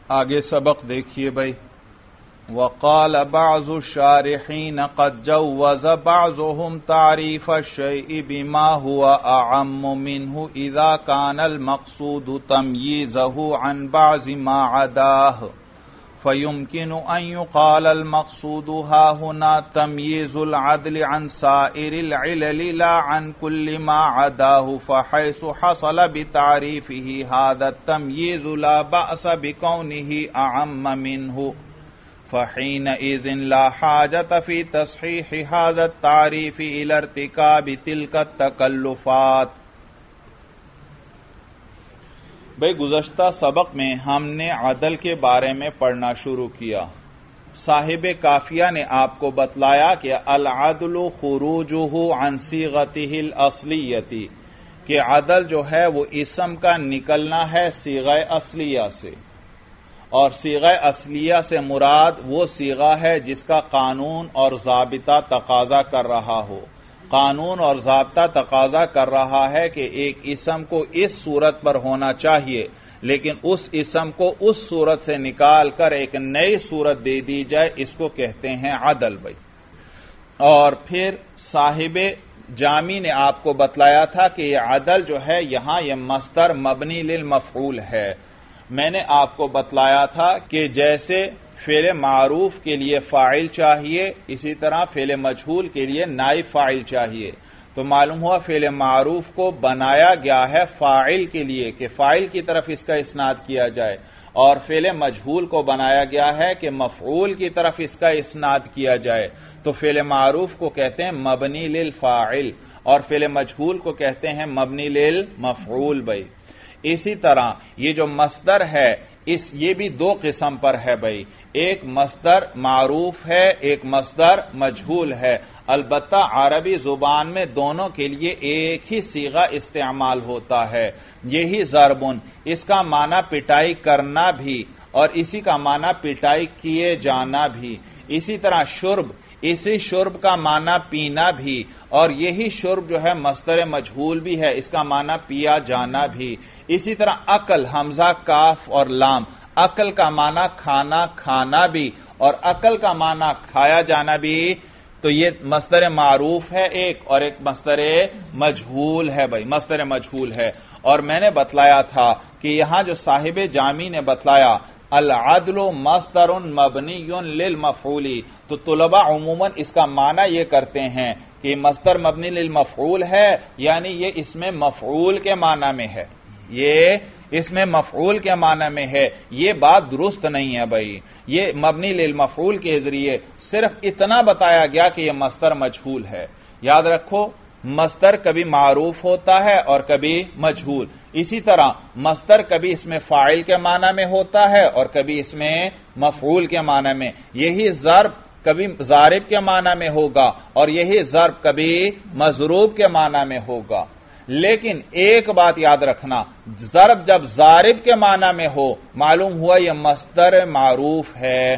آگے سبق دیکھیے بھائی. وقال بعض الشارحين قد جوز بعضهم تعريف الشيء بما هو أعم منه إذا كان المقصود تمييزه عن بعض ما عداه فيمكن أن يقال المقصود ها هنا تمييز العدل عن سائر العلل لا عن كل ما عداه فحيث حصل بتعريفه هذا التمييز لا بأس بكونه أعم منه فحينئذ لا حاجة في تصحيح هذا التعريف إلى ارتكاب تلك التكلفات. بھئی گزشتہ سبق میں ہم نے عدل کے بارے میں پڑھنا شروع کیا. صاحب کافیہ نے آپ کو بتلایا کہ العدل خروجہ عن صیغتہ الاصلیۃ، کہ عدل جو ہے وہ اسم کا نکلنا ہے صیغہ اصلیہ سے، اور صیغہ اصلیہ سے مراد وہ صیغہ ہے جس کا قانون اور ضابطہ تقاضا کر رہا ہو. قانون اور ضابطہ تقاضا کر رہا ہے کہ ایک اسم کو اس صورت پر ہونا چاہیے، لیکن اس اسم کو اس صورت سے نکال کر ایک نئی صورت دے دی جائے، اس کو کہتے ہیں عدل بھائی. اور پھر صاحب جامی نے آپ کو بتلایا تھا کہ یہ عدل جو ہے یہاں یہ مصدر مبنی للمفعول ہے. میں نے آپ کو بتلایا تھا کہ جیسے فعل معروف کے لیے فاعل چاہیے، اسی طرح فعل مجہول کے لیے نائب فاعل چاہیے. تو معلوم ہوا فعل معروف کو بنایا گیا ہے فاعل کے لیے کہ فاعل کی طرف اس کا اسناد کیا جائے، اور فعل مجہول کو بنایا گیا ہے کہ مفعول کی طرف اس کا اسناد کیا جائے. تو فعل معروف کو کہتے ہیں مبنی للفاعل، اور فعل مجہول کو کہتے ہیں مبنی للمفعول بھائی. اسی طرح یہ جو مصدر ہے یہ بھی دو قسم پر ہے بھائی. ایک مصدر معروف ہے، ایک مصدر مجہول ہے. البتہ عربی زبان میں دونوں کے لیے ایک ہی صیغہ استعمال ہوتا ہے، یہی ضربن. اس کا معنی پٹائی کرنا بھی اور اسی کا معنی پٹائی کیے جانا بھی. اسی طرح شرب، اسی شرب کا معنی پینا بھی، اور یہی شرب جو ہے مصدر مجہول بھی ہے، اس کا معنی پیا جانا بھی. اسی طرح عقل، حمزہ کاف اور لام، عقل کا معنی کھانا کھانا بھی، اور عقل کا معنی کھایا جانا بھی. تو یہ مصدر معروف ہے ایک، اور ایک مصدر مجہول ہے بھائی، مصدر مجہول ہے. اور میں نے بتلایا تھا کہ یہاں جو صاحب جامی نے بتلایا العدل مصدر مبنی للمفعول، تو طلباء عموماً اس کا معنی یہ کرتے ہیں کہ مصدر مبنی للمفعول ہے، یعنی یہ اس میں مفعول کے معنی میں ہے، یہ اس میں مفعول کے معنی میں ہے. یہ بات درست نہیں ہے بھائی. یہ مبنی للمفعول کے ذریعے صرف اتنا بتایا گیا کہ یہ مصدر مجہول ہے. یاد رکھو، مصدر کبھی معروف ہوتا ہے اور کبھی مجہول. اسی طرح مصدر کبھی اس میں فاعل کے معنی میں ہوتا ہے اور کبھی اس میں مفعول کے معنی میں. یہی ضرب کبھی ضارب کے معنی میں ہوگا اور یہی ضرب کبھی مضروب کے معنی میں ہوگا. لیکن ایک بات یاد رکھنا، ضرب جب ضارب کے معنی میں ہو معلوم ہوا یہ مصدر معروف ہے.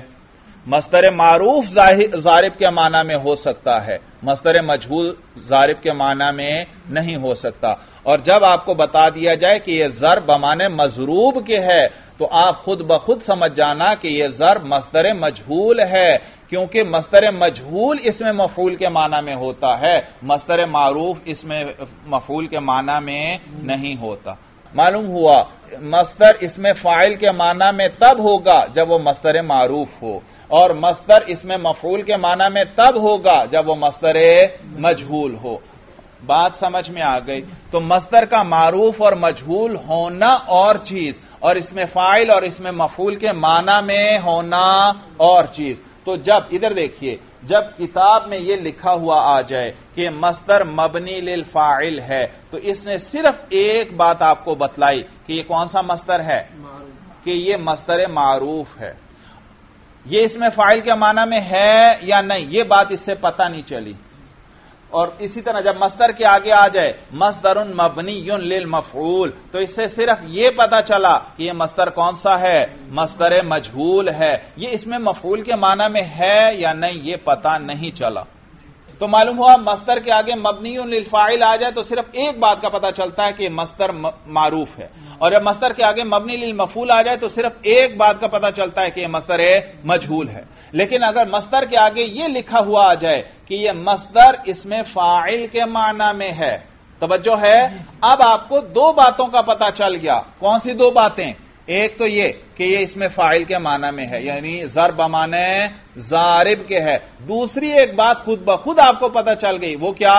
مصدر معروف ضارب کے معنی میں ہو سکتا ہے، مصدر مجہول ضارب کے معنی میں نہیں ہو سکتا. اور جب آپ کو بتا دیا جائے کہ یہ ضرب بمعنی مضروب کے ہے تو آپ خود بخود سمجھ جانا کہ یہ ضرب مصدر مجہول ہے، کیونکہ مصدر مجہول اس میں مفعول کے معنی میں ہوتا ہے، مصدر معروف اس میں مفعول کے معنی میں نہیں ہوتا. معلوم ہوا مصدر اس میں فاعل کے معنی میں تب ہوگا جب وہ مصدر معروف ہو، اور مصدر اس میں مفعول کے معنی میں تب ہوگا جب وہ مصدر مجہول ہو. بات سمجھ میں آ گئی؟ تو مصدر کا معروف اور مجہول ہونا اور چیز، اور اس میں فاعل اور اس میں مفعول کے معنی میں ہونا اور چیز. تو جب ادھر دیکھیے، جب کتاب میں یہ لکھا ہوا آ جائے کہ مصدر مبنی للفاعل ہے تو اس نے صرف ایک بات آپ کو بتلائی کہ یہ کون سا مصدر ہے، کہ یہ مصدر معروف ہے. یہ اس میں فاعل کے معنی میں ہے یا نہیں، یہ بات اس سے پتہ نہیں چلی. اور اسی طرح جب مصدر کے آگے آ جائے مصدر مبنی للمفعول تو اس سے صرف یہ پتا چلا کہ یہ مصدر کون سا ہے، مصدر مجہول ہے. یہ اس میں مفعول کے معنی میں ہے یا نہیں یہ پتا نہیں چلا. تو معلوم ہوا مصدر کے آگے مبنی للفاعل آ جائے تو صرف ایک بات کا پتہ چلتا ہے کہ مصدر معروف ہے، اور جب مصدر کے آگے مبنی للمفعول آ جائے تو صرف ایک بات کا پتہ چلتا ہے کہ یہ مصدر مجہول ہے۔ لیکن اگر مصدر کے آگے یہ لکھا ہوا آ جائے کہ یہ مصدر اس میں فاعل کے معنی میں ہے، توجہ ہے، اب آپ کو دو باتوں کا پتہ چل گیا۔ کون سی دو باتیں؟ ایک تو یہ کہ یہ اس میں فاعل کے معنی میں ہے، یعنی ضرب بمعنی ضارب کے ہے۔ دوسری ایک بات خود بخود آپ کو پتہ چل گئی، وہ کیا؟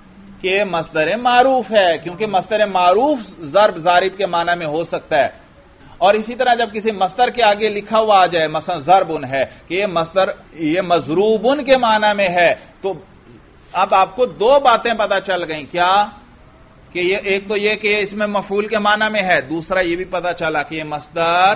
کہ مصدر معروف ہے، کیونکہ مصدر معروف ضرب ضارب کے معنی میں ہو سکتا ہے۔ اور اسی طرح جب کسی مصدر کے آگے لکھا ہوا آ جائے، مثلا ضربن ہے کہ یہ مصدر یہ مضروبن کے معنی میں ہے، تو اب آپ کو دو باتیں پتہ چل گئیں۔ کیا؟ کہ یہ ایک تو یہ کہ یہ اس میں مفعول کے معنی میں ہے، دوسرا یہ بھی پتہ چلا کہ یہ مصدر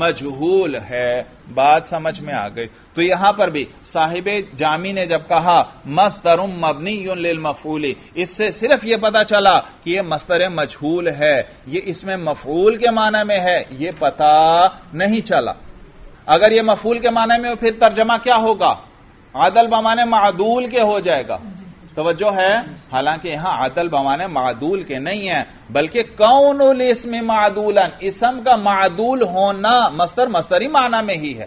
مجہول ہے۔ بات سمجھ میں آ گئی؟ تو یہاں پر بھی صاحب جامی نے جب کہا مصدر مبنی للمفعول، اس سے صرف یہ پتہ چلا کہ یہ مصدر مجہول ہے، یہ اس میں مفعول کے معنی میں ہے، یہ پتہ نہیں چلا۔ اگر یہ مفعول کے معنی میں ہو پھر ترجمہ کیا ہوگا؟ عدل بمعنی معدول کے ہو جائے گا۔ توجہ ہے؟ حالانکہ یہاں عدل بمعنی معدول کے نہیں ہے، بلکہ کون الاسم معدولا، اسم کا معدول ہونا مصدر مصدری معنی میں ہی ہے۔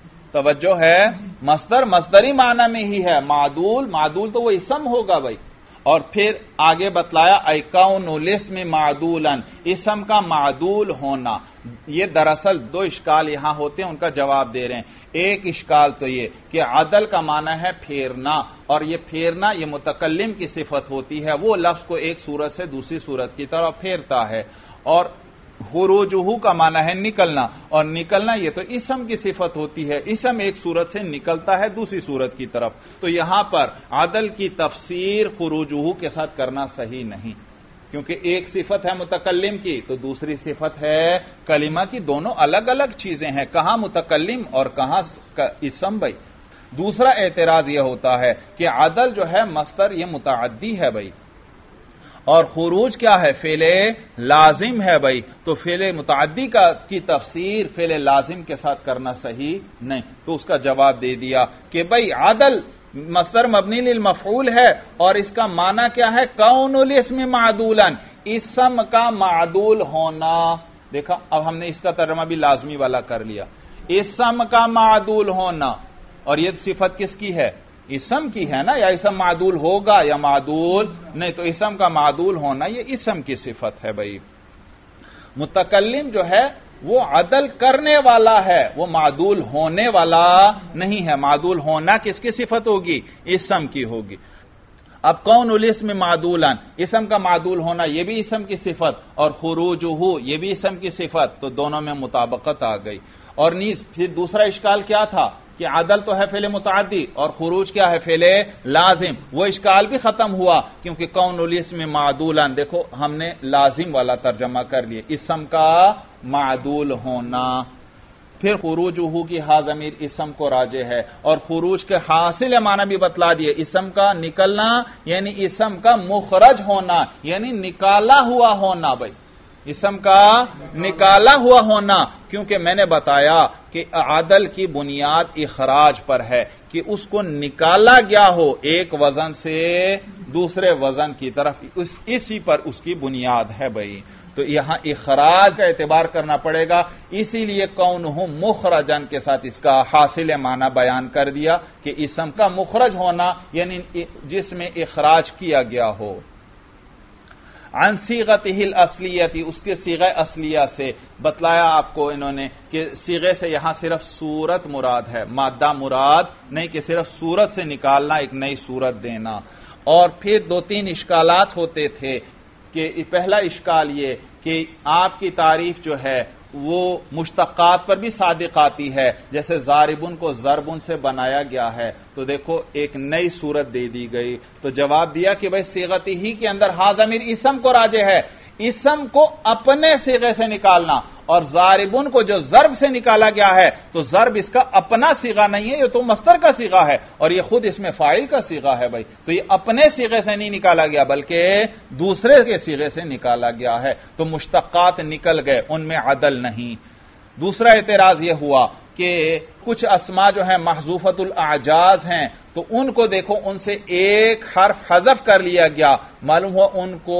توجہ ہے؟ مصدر مصدری معنی میں ہی ہے، معدول تو وہ اسم ہوگا بھائی۔ اور پھر آگے بتلایا اے کون الاسم معدولا، اسم کا معدول ہونا۔ یہ دراصل دو اشکال یہاں ہوتے ہیں، ان کا جواب دے رہے ہیں۔ ایک اشکال تو یہ کہ عدل کا معنی ہے پھیرنا، اور یہ پھیرنا یہ متکلم کی صفت ہوتی ہے، وہ لفظ کو ایک صورت سے دوسری صورت کی طرف پھیرتا ہے۔ اور خروجہ کا معنی ہے نکلنا، اور نکلنا یہ تو اسم کی صفت ہوتی ہے، اسم ایک صورت سے نکلتا ہے دوسری صورت کی طرف۔ تو یہاں پر عدل کی تفسیر خروجہ کے ساتھ کرنا صحیح نہیں، کیونکہ ایک صفت ہے متکلم کی تو دوسری صفت ہے کلمہ کی، دونوں الگ الگ چیزیں ہیں، کہاں متکلم اور کہاں اسم بھائی۔ دوسرا اعتراض یہ ہوتا ہے کہ عدل جو ہے مصدر یہ متعدی ہے بھائی، اور خروج کیا ہے؟ فعل لازم ہے بھائی، تو فعل متعدی کی تفسیر فعل لازم کے ساتھ کرنا صحیح نہیں۔ تو اس کا جواب دے دیا کہ بھائی عدل مصدر مبنی للمفعول ہے، اور اس کا معنی کیا ہے؟ کون الاسم معدولا، اسم کا معدول ہونا۔ دیکھا، اب ہم نے اس کا ترجمہ بھی لازمی والا کر لیا، اسم کا معدول ہونا، اور یہ صفت کس کی ہے؟ اسم کی ہے نا، یا اسم معدول ہوگا یا معدول نہیں، تو اسم کا معدول ہونا یہ اسم کی صفت ہے بھائی۔ متکلم جو ہے وہ عدل کرنے والا ہے، وہ معدول ہونے والا نہیں ہے۔ معدول ہونا کس کی صفت ہوگی؟ اسم کی ہوگی۔ اب کون الاسم معدولا، اسم کا معدول ہونا یہ بھی اسم کی صفت، اور خروجہ یہ بھی اسم کی صفت، تو دونوں میں مطابقت آ گئی۔ اور نیز پھر دوسرا اشکال کیا تھا کہ عدل تو ہے فعل متعدی اور خروج کیا ہے؟ فعل لازم۔ وہ اشکال بھی ختم ہوا، کیونکہ کون الاسم معدولا، دیکھو ہم نے لازم والا ترجمہ کر لیا، اسم کا معدول ہونا۔ پھر خروجہ کی ہا ضمیر اسم کو راجع ہے، اور خروج کے حاصل معنی بھی بتلا دیے، اسم کا نکلنا یعنی اسم کا مخرج ہونا، یعنی نکالا ہوا ہونا بھائی، اسم کا نکالا ہوا ہونا۔ کیونکہ میں نے بتایا کہ عدل کی بنیاد اخراج پر ہے، کہ اس کو نکالا گیا ہو ایک وزن سے دوسرے وزن کی طرف، اسی پر اس کی بنیاد ہے بھائی۔ تو یہاں اخراج کا اعتبار کرنا پڑے گا، اسی لیے کونہ مخرجن کے ساتھ اس کا حاصل معنی بیان کر دیا کہ اسم کا مخرج ہونا یعنی جس میں اخراج کیا گیا ہو۔ عن صیغتہ الاصلیہ، اس کے صیغہ اصلیہ سے بتلایا آپ کو انہوں نے کہ صیغے سے یہاں صرف صورت مراد ہے، مادہ مراد نہیں، کہ صرف صورت سے نکالنا، ایک نئی صورت دینا۔ اور پھر دو تین اشکالات ہوتے تھے، کہ پہلا اشکال یہ کہ آپ کی تعریف جو ہے وہ مشتقات پر بھی صادق آتی ہے، جیسے ضاربن کو ضربن سے بنایا گیا ہے، تو دیکھو ایک نئی صورت دے دی گئی۔ تو جواب دیا کہ بھئی صیغت ہی کے اندر ہا ضمیر اسم کو راجع ہے، اسم کو اپنے صیغے سے نکالنا، اور ضاربن کو جو ضرب سے نکالا گیا ہے تو ضرب اس کا اپنا صیغہ نہیں ہے، یہ تو مصدر کا صیغہ ہے، اور یہ خود اس میں فاعل کا صیغہ ہے بھائی، تو یہ اپنے صیغے سے نہیں نکالا گیا بلکہ دوسرے کے صیغے سے نکالا گیا ہے، تو مشتقات نکل گئے، ان میں عدل نہیں۔ دوسرا اعتراض یہ ہوا کہ کچھ اسما جو ہیں محذوفت الاعجاز ہیں، تو ان کو دیکھو ان سے ایک حرف حذف کر لیا گیا، معلوم ہوا ان کو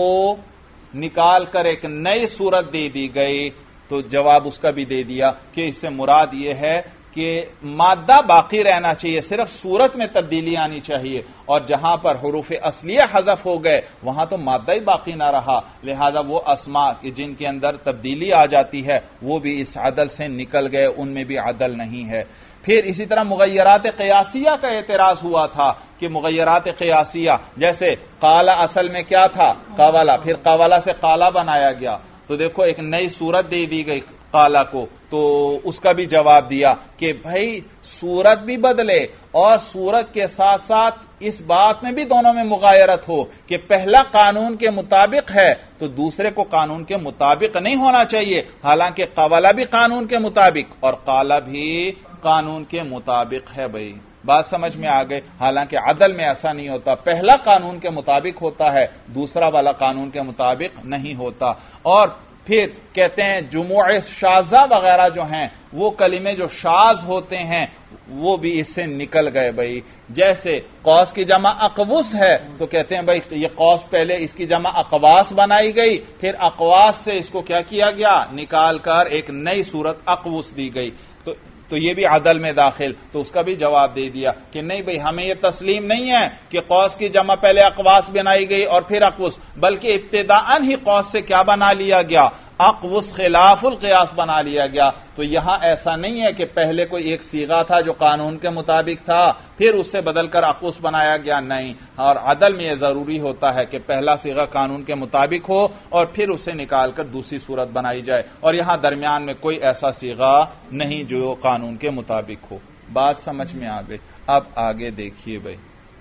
نکال کر ایک نئی صورت دے دی گئی، تو جواب اس کا بھی دے دیا کہ اس سے مراد یہ ہے کہ مادہ باقی رہنا چاہیے، صرف صورت میں تبدیلی آنی چاہیے، اور جہاں پر حروف اصلیہ حذف ہو گئے وہاں تو مادہ ہی باقی نہ رہا، لہذا وہ اسماء جن کے اندر تبدیلی آ جاتی ہے وہ بھی اس عدل سے نکل گئے، ان میں بھی عدل نہیں ہے۔ پھر اسی طرح مغیرات قیاسیہ کا اعتراض ہوا تھا کہ مغیرات قیاسیہ جیسے قالا اصل میں کیا تھا؟ قوالا، پھر قوالا سے قالا بنایا گیا، تو دیکھو ایک نئی صورت دے دی گئی قالا کو، تو اس کا بھی جواب دیا کہ بھائی صورت بھی بدلے اور صورت کے ساتھ ساتھ اس بات میں بھی دونوں میں مغایرت ہو کہ پہلا قانون کے مطابق ہے تو دوسرے کو قانون کے مطابق نہیں ہونا چاہیے، حالانکہ قوالا بھی قانون کے مطابق اور قالا بھی قانون کے مطابق ہے۔ بھائی بات سمجھ میں آ گئے؟ حالانکہ عدل میں ایسا نہیں ہوتا، پہلا قانون کے مطابق ہوتا ہے، دوسرا والا قانون کے مطابق نہیں ہوتا۔ اور پھر کہتے ہیں جموع شاذہ وغیرہ جو ہیں وہ کلمے جو شاذ ہوتے ہیں وہ بھی اس سے نکل گئے۔ بھائی جیسے قوس کی جمع اقوس ہے تو کہتے ہیں بھائی یہ قوس پہلے اس کی جمع اقواس بنائی گئی، پھر اقواس سے اس کو کیا کیا گیا؟ نکال کر ایک نئی صورت اقوس دی گئی، تو یہ بھی عدل میں داخل، تو اس کا بھی جواب دے دیا کہ نہیں بھئی ہمیں یہ تسلیم نہیں ہے کہ قوس کی جمع پہلے اقواس بنائی گئی اور پھر اقوس، بلکہ ابتداءً ہی قوس سے کیا بنا لیا گیا؟ اقوس خلاف القیاس بنا لیا گیا۔ تو یہاں ایسا نہیں ہے کہ پہلے کوئی ایک صیغہ تھا جو قانون کے مطابق تھا پھر اس سے بدل کر اقوس بنایا گیا، نہیں، اور عدل میں یہ ضروری ہوتا ہے کہ پہلا صیغہ قانون کے مطابق ہو اور پھر اسے نکال کر دوسری صورت بنائی جائے، اور یہاں درمیان میں کوئی ایسا صیغہ نہیں جو قانون کے مطابق ہو۔ بات سمجھ میں آ گئی؟ اب آگے دیکھیے بھائی،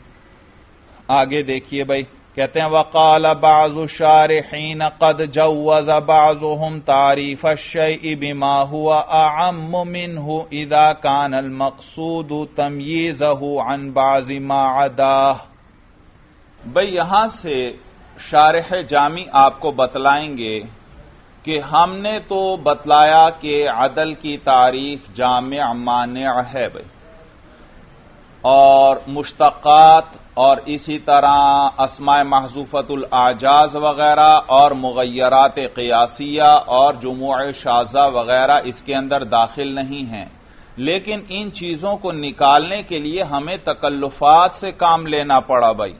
آگے دیکھیے بھائی، کہتے ہیں وقال بعض الشارحین قد جوز بعضهم تعریف الشیء بما هو اعم منه اذا كان المقصود تمییزه عن بعض ما عداه۔ بھئی یہاں سے شارح جامی آپ کو بتلائیں گے کہ ہم نے تو بتلایا کہ عدل کی تعریف جامع مانع ہے بھئی، اور مشتقات اور اسی طرح اسماء محذوفت الاعجاز وغیرہ اور مغیرات قیاسیہ اور جموع شاذہ وغیرہ اس کے اندر داخل نہیں ہیں، لیکن ان چیزوں کو نکالنے کے لیے ہمیں تکلفات سے کام لینا پڑا بھائی۔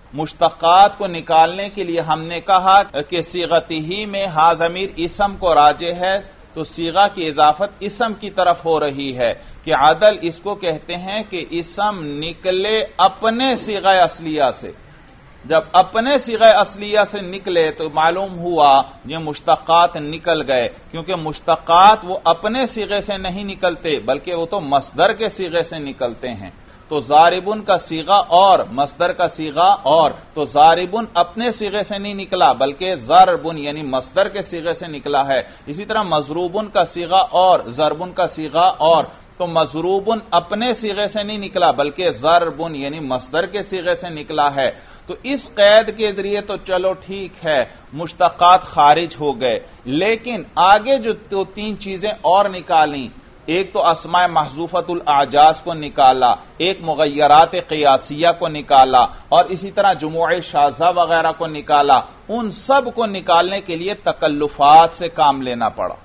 مشتقات کو نکالنے کے لیے ہم نے کہا کہ صیغتہ میں ہا ضمیر اسم کو راجع ہے، تو صیغہ کی اضافت اسم کی طرف ہو رہی ہے کہ عدل اس کو کہتے ہیں کہ اسم نکلے اپنے صیغہ اصلیہ سے۔ جب اپنے صیغہ اصلیہ سے نکلے تو معلوم ہوا یہ مشتقات نکل گئے، کیونکہ مشتقات وہ اپنے صیغے سے نہیں نکلتے بلکہ وہ تو مصدر کے صیغے سے نکلتے ہیں۔ تو ضاربن کا صیغہ اور مصدر کا صیغہ اور، تو ضاربن اپنے صیغے سے نہیں نکلا بلکہ ضربن یعنی مصدر کے صیغے سے نکلا ہے۔ اسی طرح مضروبن کا صیغہ اور ضربن کا صیغہ اور، تو مضروبن اپنے صیغے سے نہیں نکلا بلکہ ضربن یعنی مصدر کے صیغے سے نکلا ہے۔ تو اس قید کے ذریعے تو چلو ٹھیک ہے مشتقات خارج ہو گئے، لیکن آگے جو تین چیزیں اور نکالیں، ایک تو اسماء محذوفت الاعجاز کو نکالا، ایک مغیرات قیاسیہ کو نکالا، اور اسی طرح جموع شاذہ وغیرہ کو نکالا، ان سب کو نکالنے کے لیے تکلفات سے کام لینا پڑا۔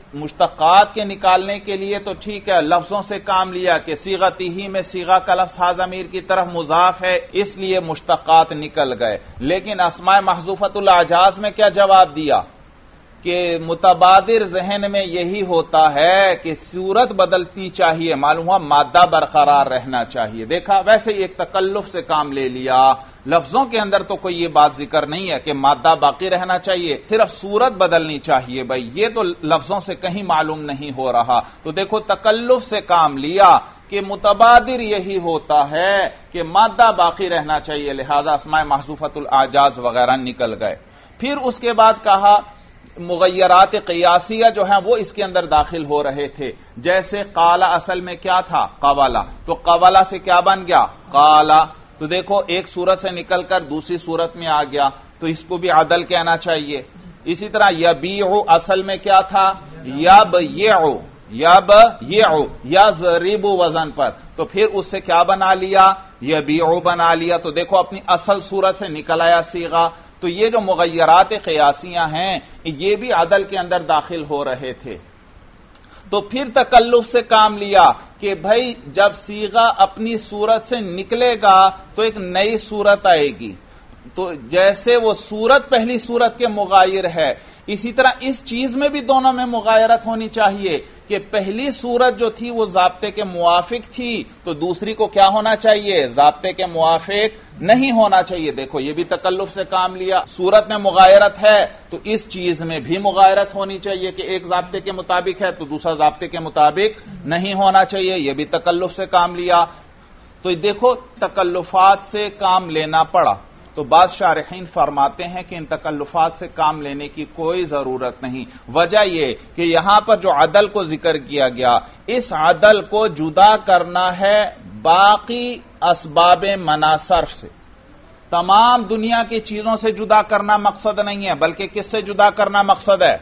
مشتقات کے نکالنے کے لیے تو ٹھیک ہے لفظوں سے کام لیا کہ صیغتہ میں صیغہ کا لفظ ہا ضمیر کی طرف مضاف ہے اس لیے مشتقات نکل گئے، لیکن اسماء محذوفت الاعجاز میں کیا جواب دیا کہ متبادر ذہن میں یہی ہوتا ہے کہ صورت بدلتی چاہیے، معلوم ہوا مادہ برقرار رہنا چاہیے۔ دیکھا ویسے ہی ایک تکلف سے کام لے لیا، لفظوں کے اندر تو کوئی یہ بات ذکر نہیں ہے کہ مادہ باقی رہنا چاہیے، صرف صورت بدلنی چاہیے، بھائی یہ تو لفظوں سے کہیں معلوم نہیں ہو رہا۔ تو دیکھو تکلف سے کام لیا کہ متبادر یہی ہوتا ہے کہ مادہ باقی رہنا چاہیے، لہذا اسماء محذوفت الاعجاز وغیرہ نکل گئے۔ پھر اس کے بعد کہا مغیرات قیاسیہ جو ہیں وہ اس کے اندر داخل ہو رہے تھے، جیسے قالا اصل میں کیا تھا؟ قوالا، تو قوالا سے کیا بن گیا؟ قالا، تو دیکھو ایک صورت سے نکل کر دوسری صورت میں آ گیا، تو اس کو بھی عدل کہنا چاہیے۔ اسی طرح یبیع اصل میں کیا تھا؟ یبیع، یبیع یضرب وزن پر، تو پھر اس سے کیا بنا لیا؟ یبیع بنا لیا. تو دیکھو اپنی اصل صورت سے نکل آیا صیغہ. تو یہ جو مغیرات قیاسیاں ہیں یہ بھی عدل کے اندر داخل ہو رہے تھے. تو پھر تکلف سے کام لیا کہ بھائی جب صیغہ اپنی صورت سے نکلے گا تو ایک نئی صورت آئے گی. تو جیسے وہ صورت پہلی صورت کے مغایر ہے، اسی طرح اس چیز میں بھی دونوں میں مغایرت ہونی چاہیے کہ پہلی صورت جو تھی وہ ضابطے کے موافق تھی تو دوسری کو کیا ہونا چاہیے؟ ضابطے کے موافق نہیں ہونا چاہیے. دیکھو یہ بھی تکلف سے کام لیا. صورت میں مغایرت ہے تو اس چیز میں بھی مغایرت ہونی چاہیے کہ ایک ضابطے کے مطابق ہے تو دوسرا ضابطے کے مطابق نہیں ہونا چاہیے. یہ بھی تکلف سے کام لیا. تو دیکھو تکلفات سے کام لینا پڑا. تو بعض شارحین فرماتے ہیں کہ ان تکلفات سے کام لینے کی کوئی ضرورت نہیں. وجہ یہ کہ یہاں پر جو عدل کو ذکر کیا گیا اس عدل کو جدا کرنا ہے باقی اسباب منع صرف سے. تمام دنیا کی چیزوں سے جدا کرنا مقصد نہیں ہے بلکہ کس سے جدا کرنا مقصد ہے؟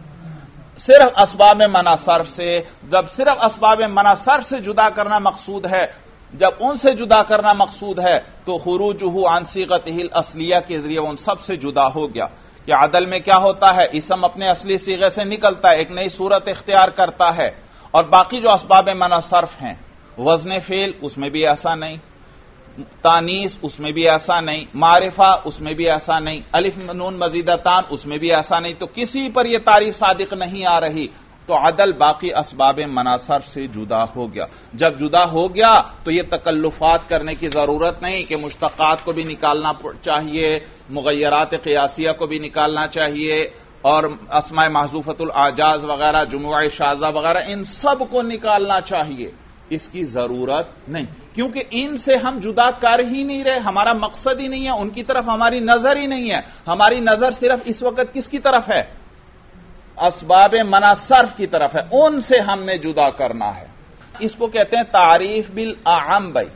صرف اسباب منع صرف سے. جب صرف اسباب منع صرف سے جدا کرنا مقصود ہے، جب ان سے جدا کرنا مقصود ہے تو خروجہ عن صیغتہ الاصلیہ کے ذریعے ان سب سے جدا ہو گیا. کہ عدل میں کیا ہوتا ہے؟ اسم اپنے اصلی صیغے سے نکلتا ہے، ایک نئی صورت اختیار کرتا ہے، اور باقی جو اسباب منع صرف ہیں، وزن فعل اس میں بھی ایسا نہیں، تانیث اس میں بھی ایسا نہیں، معرفہ اس میں بھی ایسا نہیں، الف نون مزیدتان اس میں بھی ایسا نہیں. تو کسی پر یہ تعریف صادق نہیں آ رہی. تو عدل باقی اسباب منع صرف سے جدا ہو گیا. جب جدا ہو گیا تو یہ تکلفات کرنے کی ضرورت نہیں کہ مشتقات کو بھی نکالنا چاہیے، مغیرات قیاسیہ کو بھی نکالنا چاہیے، اور اسماء محذوفۃ الاعجاز وغیرہ، جموع شاذہ وغیرہ ان سب کو نکالنا چاہیے. اس کی ضرورت نہیں، کیونکہ ان سے ہم جدا کر ہی نہیں رہے. ہمارا مقصد ہی نہیں ہے، ان کی طرف ہماری نظر ہی نہیں ہے. ہماری نظر صرف اس وقت کس کی طرف ہے؟ اسباب منع صرف کی طرف ہے. ان سے ہم نے جدا کرنا ہے. اس کو کہتے ہیں تعریف بالاعم. بھائی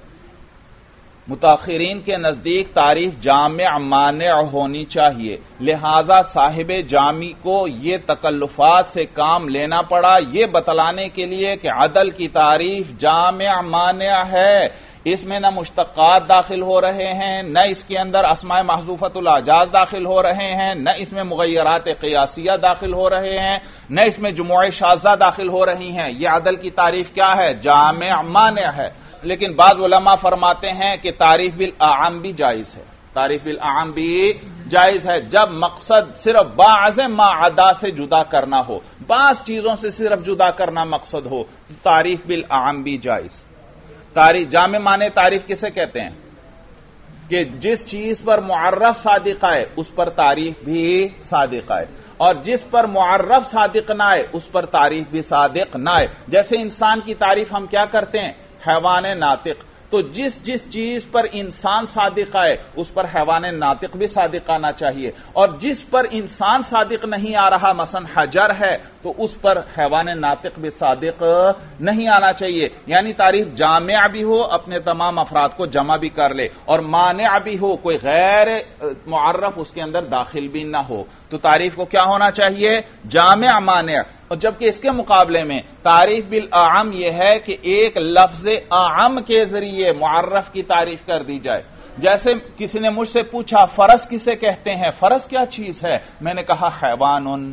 متاخرین کے نزدیک تعریف جامع مانع ہونی چاہیے، لہذا صاحب جامی کو یہ تکلفات سے کام لینا پڑا یہ بتلانے کے لیے کہ عدل کی تعریف جامع مانع ہے. اس میں نہ مشتقات داخل ہو رہے ہیں، نہ اس کے اندر اسماء محذوفۃ الاعجاز داخل ہو رہے ہیں، نہ اس میں مغیرات قیاسیہ داخل ہو رہے ہیں، نہ اس میں جموع شاذہ داخل ہو رہی ہیں. یہ عدل کی تعریف کیا ہے؟ جامع مانع ہے. لیکن بعض علماء فرماتے ہیں کہ تعریف بالاعم بھی جائز ہے. تعریف بالاعم بھی جائز ہے جب مقصد صرف بعض ما عدا سے جدا کرنا ہو، بعض چیزوں سے صرف جدا کرنا مقصد ہو. تعریف بالاعم بھی جائز. تعریف جامع معنی تعریف کسے کہتے ہیں؟ کہ جس چیز پر معرف صادق آئے اس پر تعریف بھی صادق آئے، اور جس پر معرف صادق نہ آئے اس پر تعریف بھی صادق نہ آئے. جیسے انسان کی تعریف ہم کیا کرتے ہیں؟ حیوان ناطق. تو جس چیز پر انسان صادق آئے اس پر حیوان ناطق بھی صادق آنا چاہیے، اور جس پر انسان صادق نہیں آ رہا مثلا حجر ہے تو اس پر حیوان ناطق بھی صادق نہیں آنا چاہیے. یعنی تعریف جامع بھی ہو، اپنے تمام افراد کو جمع بھی کر لے، اور مانع بھی ہو، کوئی غیر معرف اس کے اندر داخل بھی نہ ہو. تو تعریف کو کیا ہونا چاہیے؟ جامع مانع. اور جبکہ اس کے مقابلے میں تعریف بالاعم یہ ہے کہ ایک لفظ اعم کے ذریعے معرف کی تعریف کر دی جائے. جیسے کسی نے مجھ سے پوچھا فرس کسے کہتے ہیں؟ فرس کیا چیز ہے؟ میں نے کہا حیوان.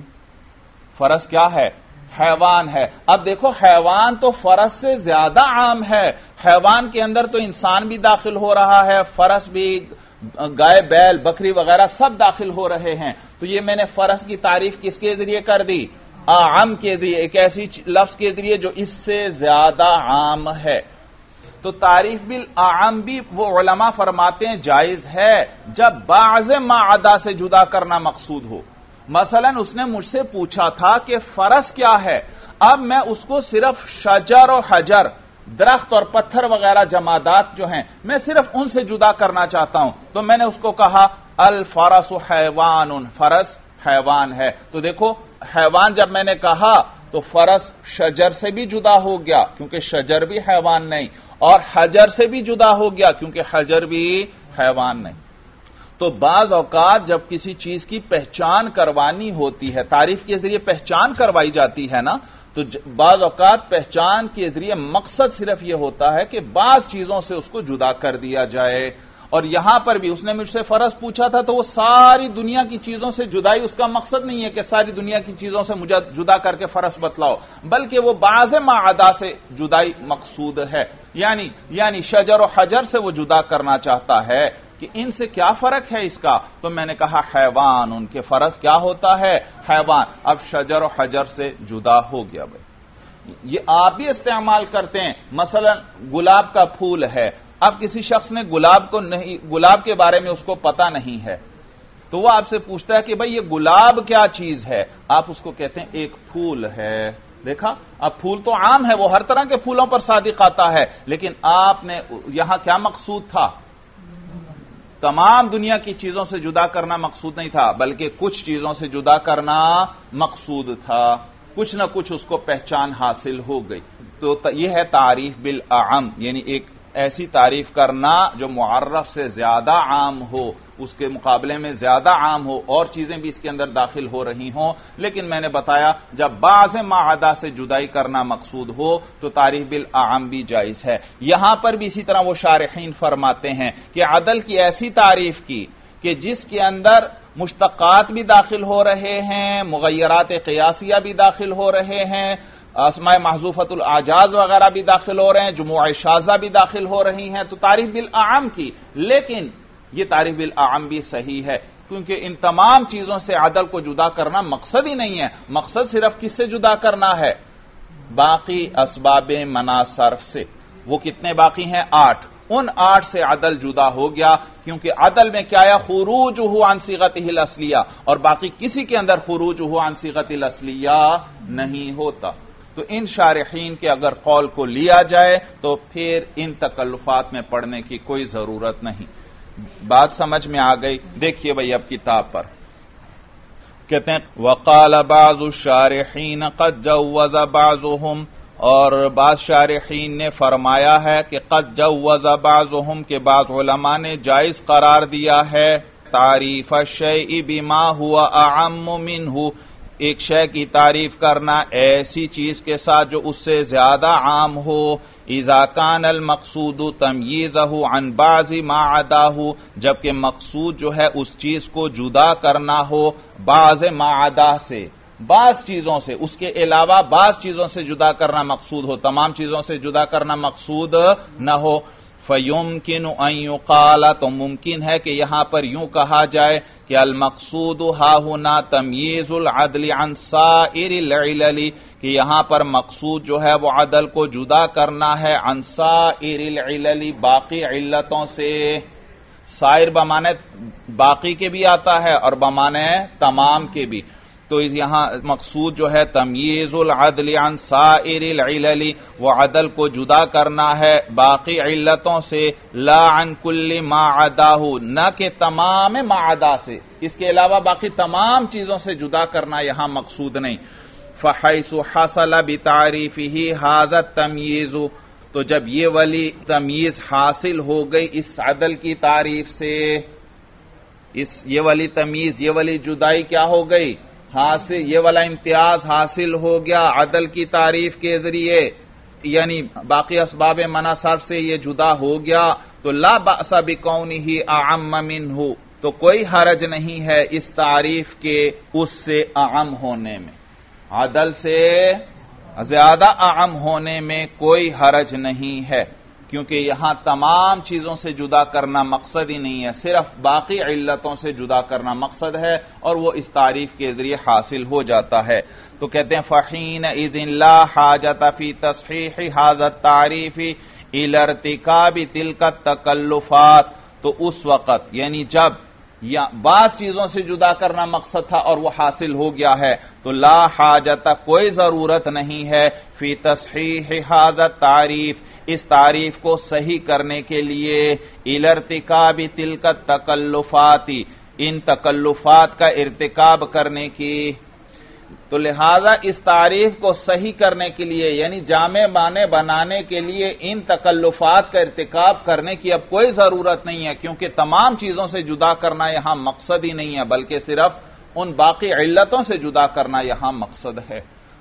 فرس کیا ہے؟ حیوان ہے. اب دیکھو حیوان تو فرس سے زیادہ عام ہے. حیوان کے اندر تو انسان بھی داخل ہو رہا ہے، فرس بھی، گائے بیل بکری وغیرہ سب داخل ہو رہے ہیں. تو یہ میں نے فرس کی تعریف کس کے ذریعے کر دی؟ عام کے ذریعے، ایک ایسی لفظ کے ذریعے جو اس سے زیادہ عام ہے. تو تعریف بالاعم بھی وہ علماء فرماتے ہیں جائز ہے جب بعض ما عدا سے جدا کرنا مقصود ہو. مثلا اس نے مجھ سے پوچھا تھا کہ فرس کیا ہے، اب میں اس کو صرف شجر و حجر، درخت اور پتھر وغیرہ جمادات جو ہیں میں صرف ان سے جدا کرنا چاہتا ہوں. تو میں نے اس کو کہا الفرس حیوان، فرس حیوان ہے. تو دیکھو حیوان جب میں نے کہا تو فرس شجر سے بھی جدا ہو گیا کیونکہ شجر بھی حیوان نہیں، اور حجر سے بھی جدا ہو گیا کیونکہ حجر بھی حیوان نہیں. تو بعض اوقات جب کسی چیز کی پہچان کروانی ہوتی ہے، تعریف کے ذریعے پہچان کروائی جاتی ہے نا، تو بعض اوقات پہچان کے ذریعے مقصد صرف یہ ہوتا ہے کہ بعض چیزوں سے اس کو جدا کر دیا جائے. اور یہاں پر بھی اس نے مجھ سے فرض پوچھا تھا تو وہ ساری دنیا کی چیزوں سے جدائی اس کا مقصد نہیں ہے کہ ساری دنیا کی چیزوں سے مجھے جدا کر کے فرض بتلاؤ، بلکہ وہ بعض ما عدا سے جدائی مقصود ہے. یعنی شجر و حجر سے وہ جدا کرنا چاہتا ہے کہ ان سے کیا فرق ہے اس کا. تو میں نے کہا حیوان، ان کے فرض کیا ہوتا ہے؟ حیوان. اب شجر و حجر سے جدا ہو گیا. بھائی یہ آپ بھی استعمال کرتے ہیں. مثلا گلاب کا پھول ہے، اب کسی شخص نے گلاب کے بارے میں اس کو پتا نہیں ہے تو وہ آپ سے پوچھتا ہے کہ بھئی یہ گلاب کیا چیز ہے؟ آپ اس کو کہتے ہیں ایک پھول ہے. دیکھا، اب پھول تو عام ہے، وہ ہر طرح کے پھولوں پر صادق آتا ہے، لیکن آپ نے یہاں کیا مقصود تھا؟ تمام دنیا کی چیزوں سے جدا کرنا مقصود نہیں تھا، بلکہ کچھ چیزوں سے جدا کرنا مقصود تھا. کچھ نہ کچھ اس کو پہچان حاصل ہو گئی. تو یہ ہے تعریف بالاعم، یعنی ایک ایسی تعریف کرنا جو معرف سے زیادہ عام ہو، اس کے مقابلے میں زیادہ عام ہو، اور چیزیں بھی اس کے اندر داخل ہو رہی ہوں. لیکن میں نے بتایا جب بعض ما عدا سے جدائی کرنا مقصود ہو تو تعریف بالاعم بھی جائز ہے. یہاں پر بھی اسی طرح وہ شارحین فرماتے ہیں کہ عدل کی ایسی تعریف کی کہ جس کے اندر مشتقات بھی داخل ہو رہے ہیں، مغیرات قیاسیہ بھی داخل ہو رہے ہیں، اسماء محذوفۃ الاعجاز وغیرہ بھی داخل ہو رہے ہیں، جموع شاذہ بھی داخل ہو رہی ہیں، تو تعریف بالاعم کی. لیکن یہ تعریف بالاعم بھی صحیح ہے کیونکہ ان تمام چیزوں سے عدل کو جدا کرنا مقصد ہی نہیں ہے. مقصد صرف کس سے جدا کرنا ہے؟ باقی اسباب منع صرف سے. وہ کتنے باقی ہیں؟ 8. ان 8 سے عدل جدا ہو گیا کیونکہ عدل میں کیا ہے؟ خروجہ عن صیغتہ الاصلیہ، اور باقی کسی کے اندر خروجہ عن صیغتہ الاصلیہ نہیں ہوتا. تو ان شارحین کے اگر قول کو لیا جائے تو پھر ان تکلفات میں پڑھنے کی کوئی ضرورت نہیں. بات سمجھ میں آ گئی؟ دیکھیے بھئی اب کتاب پر کہتے ہیں وقال بعض الشارحین قد جوز بعضهم، اور بعض شارحین نے فرمایا ہے کہ قد جوز بعضهم کے بعض علماء نے جائز قرار دیا ہے تعریف الشیء بما هو اعم منه، ایک شے کی تعریف کرنا ایسی چیز کے ساتھ جو اس سے زیادہ عام ہو. اذا کان المقصود تمییزہ عن بعض ما عداہ، جبکہ مقصود جو ہے اس چیز کو جدا کرنا ہو بعض ما عدا سے، بعض چیزوں سے، اس کے علاوہ بعض چیزوں سے جدا کرنا مقصود ہو، تمام چیزوں سے جدا کرنا مقصود نہ ہو. فَيُمْكِنُ أَن يُقَالَ، تو ممکن ہے کہ یہاں پر یوں کہا جائے کہ المقصود هاهنا تمییز العدل عن سائر العلل، کہ یہاں پر مقصود جو ہے وہ عدل کو جدا کرنا ہے عن سائر العلل، باقی علتوں سے. سائر بمانے باقی کے بھی آتا ہے اور بمانے تمام کے بھی. تو یہاں مقصود جو ہے تمییز العدل عن سائر العلل، وہ عدل کو جدا کرنا ہے باقی علتوں سے، لا عن کل ما عداہ، نہ کہ تمام ما عدا سے، اس کے علاوہ باقی تمام چیزوں سے جدا کرنا یہاں مقصود نہیں. فحیث حصل بتعریفہ ھذا التمییز، تو جب یہ والی تمییز حاصل ہو گئی اس عدل کی تعریف سے، یہ والی تمییز، یہ والی جدائی کیا ہو گئی؟ حاصل، یہ والا امتیاز حاصل ہو گیا عدل کی تعریف کے ذریعے، یعنی باقی اسباب منع صرف سے یہ جدا ہو گیا. تو لا بأس بکونہ اعم منہ، تو کوئی حرج نہیں ہے اس تعریف کے اس سے اعم ہونے میں، عدل سے زیادہ اعم ہونے میں کوئی حرج نہیں ہے، کیونکہ یہاں تمام چیزوں سے جدا کرنا مقصد ہی نہیں ہے، صرف باقی علتوں سے جدا کرنا مقصد ہے، اور وہ اس تعریف کے ذریعے حاصل ہو جاتا ہے. تو کہتے ہیں فَحِينَئِذٍ لَا حَاجَةَ فِي تَصْحِيحِ هَذَا التَّعْرِيفِ إِلَى ارْتِكَابِ تِلْكَ التَّكَلُّفَاتِ، تو اس وقت یعنی جب بعض چیزوں سے جدا کرنا مقصد تھا اور وہ حاصل ہو گیا ہے، تو لا حاجت، کوئی ضرورت نہیں ہے، فی تصحیح ھذا التعریف، اس تعریف کو صحیح کرنے کے لیے، الی ارتکاب تلک التکلفات، ان تکلفات کا ارتکاب کرنے کی. تو لہذا اس تعریف کو صحیح کرنے کے لیے، یعنی جامع معنی بنانے کے لیے ان تکلفات کا ارتکاب کرنے کی اب کوئی ضرورت نہیں ہے، کیونکہ تمام چیزوں سے جدا کرنا یہاں مقصد ہی نہیں ہے، بلکہ صرف ان باقی علتوں سے جدا کرنا یہاں مقصد ہے.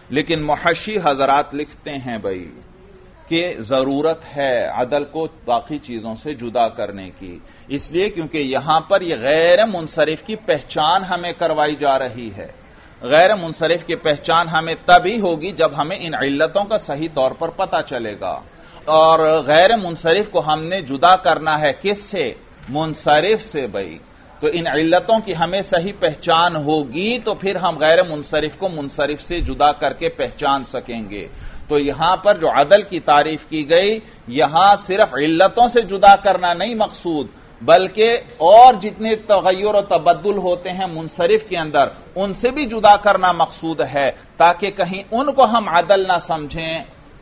لیکن محشی حضرات لکھتے ہیں بھائی کہ ضرورت ہے عدل کو باقی چیزوں سے جدا کرنے کی، اس لیے کیونکہ یہاں پر یہ غیر منصرف کی پہچان ہمیں کروائی جا رہی ہے۔ غیر منصرف کی پہچان ہمیں تبھی ہوگی جب ہمیں ان علتوں کا صحیح طور پر پتہ چلے گا، اور غیر منصرف کو ہم نے جدا کرنا ہے کس سے؟ منصرف سے بھائی۔ تو ان علتوں کی ہمیں صحیح پہچان ہوگی تو پھر ہم غیر منصرف کو منصرف سے جدا کر کے پہچان سکیں گے۔ تو یہاں پر جو عدل کی تعریف کی گئی، یہاں صرف علتوں سے جدا کرنا نہیں مقصود، بلکہ اور جتنے تغیر و تبدل ہوتے ہیں منصرف کے اندر ان سے بھی جدا کرنا مقصود ہے، تاکہ کہیں ان کو ہم عدل نہ سمجھیں،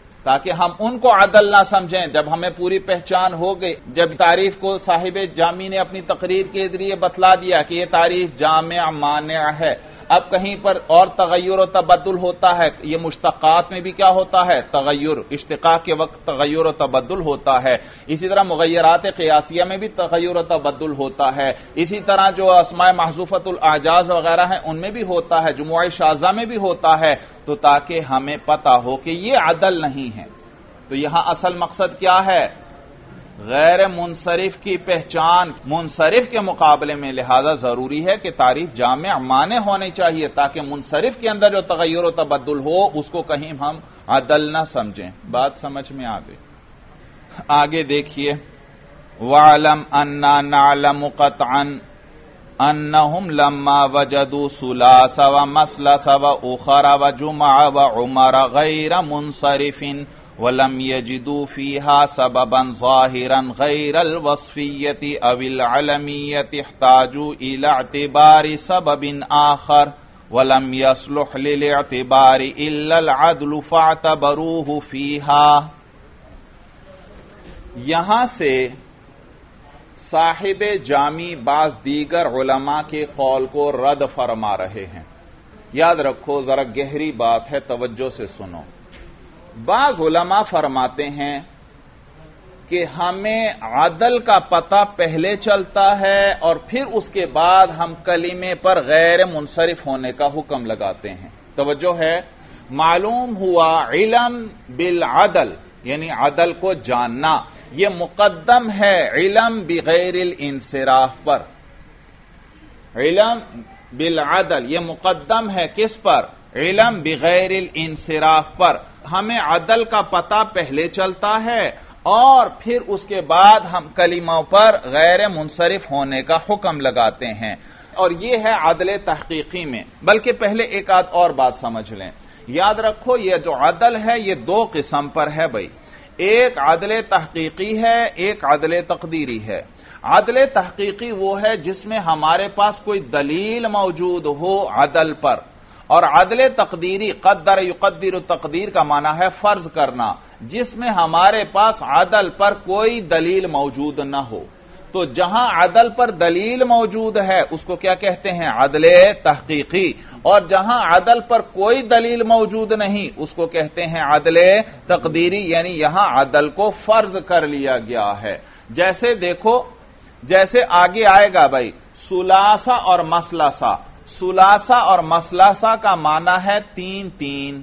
جب ہمیں پوری پہچان ہو گئی، جب تعریف کو صاحب جامی نے اپنی تقریر کے ذریعے بتلا دیا کہ یہ تعریف جامع مانع ہے، اب کہیں پر اور تغیر و تبدل ہوتا ہے، یہ مشتقات میں بھی کیا ہوتا ہے؟ تغیر، اشتقاق کے وقت تغیر و تبدل ہوتا ہے، اسی طرح مغیرات قیاسیہ میں بھی تغیر و تبدل ہوتا ہے، اسی طرح جو اسماء محذوفۃ الاعجاز وغیرہ ہیں ان میں بھی ہوتا ہے، جموع شاذہ میں بھی ہوتا ہے، تو تاکہ ہمیں پتہ ہو کہ یہ عدل نہیں ہے۔ تو یہاں اصل مقصد کیا ہے؟ غیر منصرف کی پہچان منصرف کے مقابلے میں، لہذا ضروری ہے کہ تعریف جامع مانع ہونی چاہیے تاکہ منصرف کے اندر جو تغیر و تبدل ہو اس کو کہیں ہم عدل نہ سمجھیں۔ بات سمجھ میں آ گئی؟ آگے دیکھیے، وَعْلَمْ أَنَّا نَعْلَمُ قَطْعًا أَنَّهُمْ لَمَّا وَجَدُوا ثُلَاثَ وَمَثْلَثَ وَأُخَرَ وَجُمَعَ وَعُمَرَ غَيْرَ مُنصَرِفٍ وَلَمْ يَجِدُوا فِيهَا سَبَبًا ظَاهِرًا غَيْرَ الْوَصْفِيَّةِ أَوِ الْعَلَمِيَّةِ احْتَاجُوا إِلَى اعْتِبَارِ سَبَبٍ آخَرٍ وَلَمْ يَصْلُحْ لِلْاعْتِبَارِ إِلَّا الْعَدْلُ فَاعْتَبَرُوهُ فِيهَا۔ یہاں سے صاحب جامی بعض دیگر علماء کے قول کو رد فرما رہے ہیں۔ یاد رکھو، ذرا گہری بات ہے، توجہ سے سنو۔ بعض علماء فرماتے ہیں کہ ہمیں عدل کا پتہ پہلے چلتا ہے اور پھر اس کے بعد ہم کلمے پر غیر منصرف ہونے کا حکم لگاتے ہیں۔ توجہ ہے، معلوم ہوا علم بالعدل یعنی عدل کو جاننا، یہ مقدم ہے علم بغیر الانصراف پر۔ علم بالعدل یہ مقدم ہے کس پر؟ علم بغیر الانصراف پر۔ ہمیں عدل کا پتہ پہلے چلتا ہے اور پھر اس کے بعد ہم کلموں پر غیر منصرف ہونے کا حکم لگاتے ہیں، اور یہ ہے عدل تحقیقی میں۔ بلکہ پہلے ایک آدھ اور بات سمجھ لیں، یاد رکھو یہ جو عدل ہے یہ دو قسم پر ہے بھائی، ایک عدل تحقیقی ہے، ایک عدل تقدیری ہے۔ عدل تحقیقی وہ ہے جس میں ہمارے پاس کوئی دلیل موجود ہو عدل پر، اور عدل تقدیری قدر یقدر تقدیر کا معنی ہے فرض کرنا، جس میں ہمارے پاس عدل پر کوئی دلیل موجود نہ ہو۔ تو جہاں عدل پر دلیل موجود ہے اس کو کیا کہتے ہیں؟ عدل تحقیقی، اور جہاں عدل پر کوئی دلیل موجود نہیں اس کو کہتے ہیں عدل تقدیری، یعنی یہاں عدل کو فرض کر لیا گیا ہے۔ جیسے دیکھو، جیسے آگے آئے گا بھائی، ثلاثہ اور مثلثہ۔ ثلاثہ اور مثلثہ کا معنی ہے تین تین،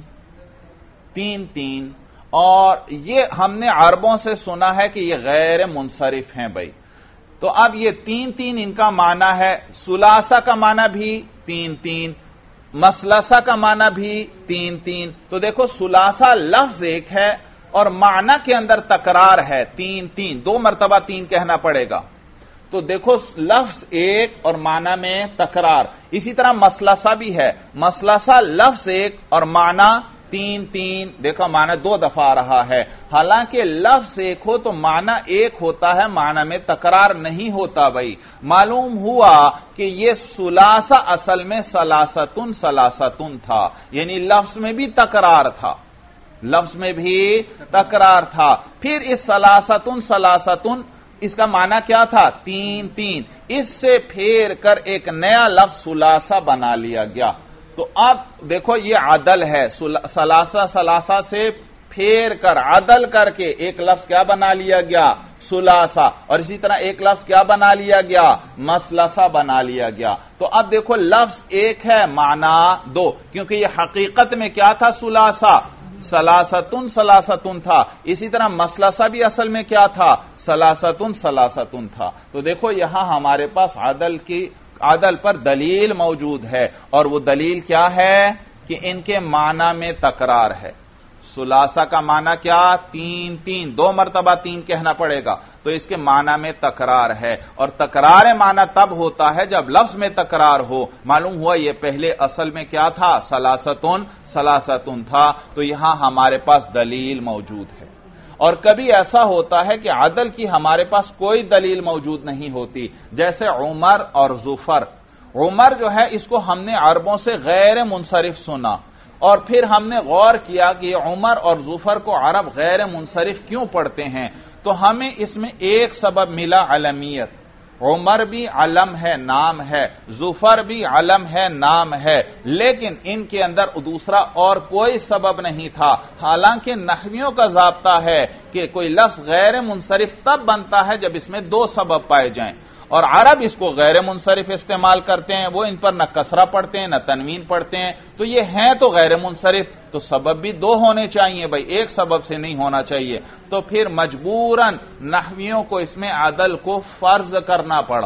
تین تین، اور یہ ہم نے عربوں سے سنا ہے کہ یہ غیر منصرف ہیں بھائی۔ تو اب یہ تین تین ان کا معنی ہے، ثلاثہ کا معنی بھی تین تین، مثلثہ کا معنی بھی تین تین۔ تو دیکھو ثلاثہ لفظ ایک ہے اور معنی کے اندر تکرار ہے، تین تین، دو مرتبہ تین کہنا پڑے گا۔ تو دیکھو لفظ ایک اور معنی میں تکرار، اسی طرح مثلثہ بھی ہے، مثلثہ لفظ ایک اور معنی تین تین، دیکھو معنی دو دفعہ آ رہا ہے، حالانکہ لفظ ایک ہو تو معنی ایک ہوتا ہے، معنی میں تکرار نہیں ہوتا بھائی۔ معلوم ہوا کہ یہ ثلاثہ اصل میں ثلاثتن ثلاثتن تھا، یعنی لفظ میں بھی تکرار تھا، لفظ میں بھی تکرار تھا۔ پھر اس ثلاثتن ثلاثتن اس کا معنی کیا تھا؟ تین تین، اس سے پھیر کر ایک نیا لفظ ثلاثہ بنا لیا گیا۔ تو اب دیکھو یہ عدل ہے، ثلاثہ ثلاثہ سے پھیر کر عدل کر کے ایک لفظ کیا بنا لیا گیا؟ سلاسہ، اور اسی طرح ایک لفظ کیا بنا لیا گیا؟ مسلسہ بنا لیا گیا۔ تو اب دیکھو لفظ ایک ہے، معنی دو، کیونکہ یہ حقیقت میں کیا تھا؟ سلاسہ، سلاستن سلاستن تھا۔ اسی طرح مسلسہ بھی اصل میں کیا تھا؟ سلاستن سلاستن تھا۔ تو دیکھو یہاں ہمارے پاس عدل پر دلیل موجود ہے، اور وہ دلیل کیا ہے؟ کہ ان کے معنی میں تکرار ہے۔ سلاسہ کا معنی کیا؟ تین، تین، دو مرتبہ تین کہنا پڑے گا، تو اس کے معنی میں تکرار ہے، اور تکرار معنی تب ہوتا ہے جب لفظ میں تکرار ہو۔ معلوم ہوا یہ پہلے اصل میں کیا تھا؟ سلاستن سلاستن تھا، تو یہاں ہمارے پاس دلیل موجود ہے۔ اور کبھی ایسا ہوتا ہے کہ عدل کی ہمارے پاس کوئی دلیل موجود نہیں ہوتی، جیسے عمر اور ظفر۔ عمر جو ہے اس کو ہم نے عربوں سے غیر منصرف سنا، اور پھر ہم نے غور کیا کہ یہ عمر اور ظفر کو عرب غیر منصرف کیوں پڑھتے ہیں، تو ہمیں اس میں ایک سبب ملا، علمیت۔ عمر بھی علم ہے، نام ہے، ظفر بھی علم ہے، نام ہے، لیکن ان کے اندر دوسرا اور کوئی سبب نہیں تھا۔ حالانکہ نحویوں کا ضابطہ ہے کہ کوئی لفظ غیر منصرف تب بنتا ہے جب اس میں دو سبب پائے جائیں، اور عرب اس کو غیر منصرف استعمال کرتے ہیں، وہ ان پر نہ کسرہ پڑھتے ہیں نہ تنوین پڑھتے ہیں، تو یہ ہیں تو غیر منصرف، تو سبب بھی دو ہونے چاہیے بھائی، ایک سبب سے نہیں ہونا چاہیے۔ تو پھر مجبوراً نحویوں کو اس میں عدل کو فرض کرنا پڑا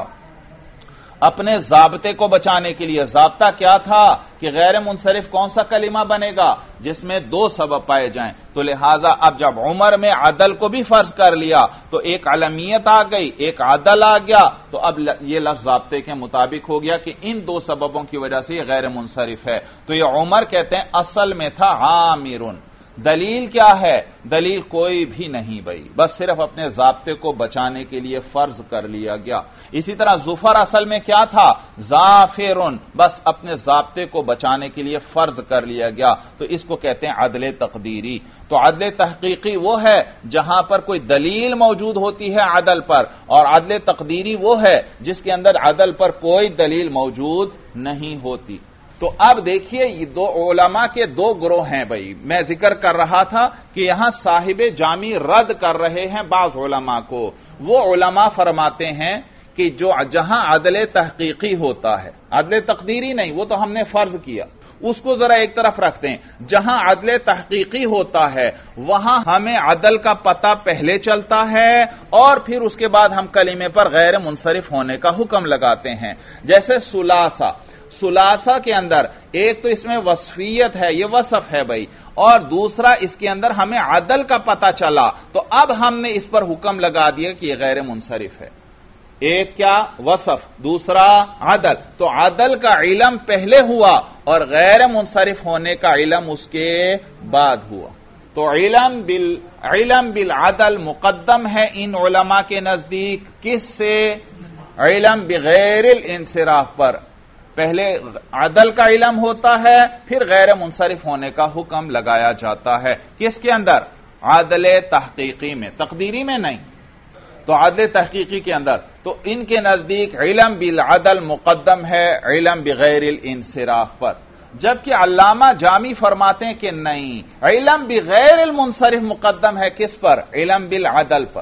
اپنے ضابطے کو بچانے کے لیے۔ ضابطہ کیا تھا؟ کہ غیر منصرف کون سا کلمہ بنے گا؟ جس میں دو سبب پائے جائیں۔ تو لہٰذا اب جب عمر میں عدل کو بھی فرض کر لیا تو ایک علمیت آ گئی، ایک عدل آ گیا، تو اب یہ لفظ ضابطے کے مطابق ہو گیا کہ ان دو سببوں کی وجہ سے یہ غیر منصرف ہے۔ تو یہ عمر کہتے ہیں اصل میں تھا عامرن۔ دلیل کیا ہے؟ دلیل کوئی بھی نہیں بھائی، بس صرف اپنے ضابطے کو بچانے کے لیے فرض کر لیا گیا۔ اسی طرح ظفر اصل میں کیا تھا؟ ظافرن، بس اپنے ضابطے کو بچانے کے لیے فرض کر لیا گیا، تو اس کو کہتے ہیں عدل تقدیری۔ تو عدل تحقیقی وہ ہے جہاں پر کوئی دلیل موجود ہوتی ہے عدل پر، اور عدل تقدیری وہ ہے جس کے اندر عدل پر کوئی دلیل موجود نہیں ہوتی۔ تو اب دیکھیے یہ دو علماء کے دو گروہ ہیں بھائی، میں ذکر کر رہا تھا کہ یہاں صاحب جامی رد کر رہے ہیں بعض علماء کو۔ وہ علماء فرماتے ہیں کہ جہاں عدل تحقیقی ہوتا ہے، عدل تقدیری نہیں، وہ تو ہم نے فرض کیا، اس کو ذرا ایک طرف رکھتے ہیں۔ جہاں عدل تحقیقی ہوتا ہے وہاں ہمیں عدل کا پتہ پہلے چلتا ہے، اور پھر اس کے بعد ہم کلمے پر غیر منصرف ہونے کا حکم لگاتے ہیں۔ جیسے سلاسہ کے اندر ایک تو اس میں وصفیت ہے، یہ وصف ہے بھائی، اور دوسرا اس کے اندر ہمیں عدل کا پتہ چلا، تو اب ہم نے اس پر حکم لگا دیا کہ یہ غیر منصرف ہے۔ ایک کیا؟ وصف، دوسرا عدل۔ تو عدل کا علم پہلے ہوا اور غیر منصرف ہونے کا علم اس کے بعد ہوا۔ تو علم بالعدل مقدم ہے ان علماء کے نزدیک، کس سے؟ علم بغیر الانصراف پر۔ پہلے عدل کا علم ہوتا ہے، پھر غیر منصرف ہونے کا حکم لگایا جاتا ہے۔ کس کے اندر؟ عدل تحقیقی میں، تقدیری میں نہیں۔ تو عدل تحقیقی کے اندر تو ان کے نزدیک علم بالعدل مقدم ہے علم بغیر الانصراف پر، جبکہ علامہ جامی فرماتے ہیں کہ نہیں، علم بغیر المنصرف مقدم ہے کس پر؟ علم بالعدل پر۔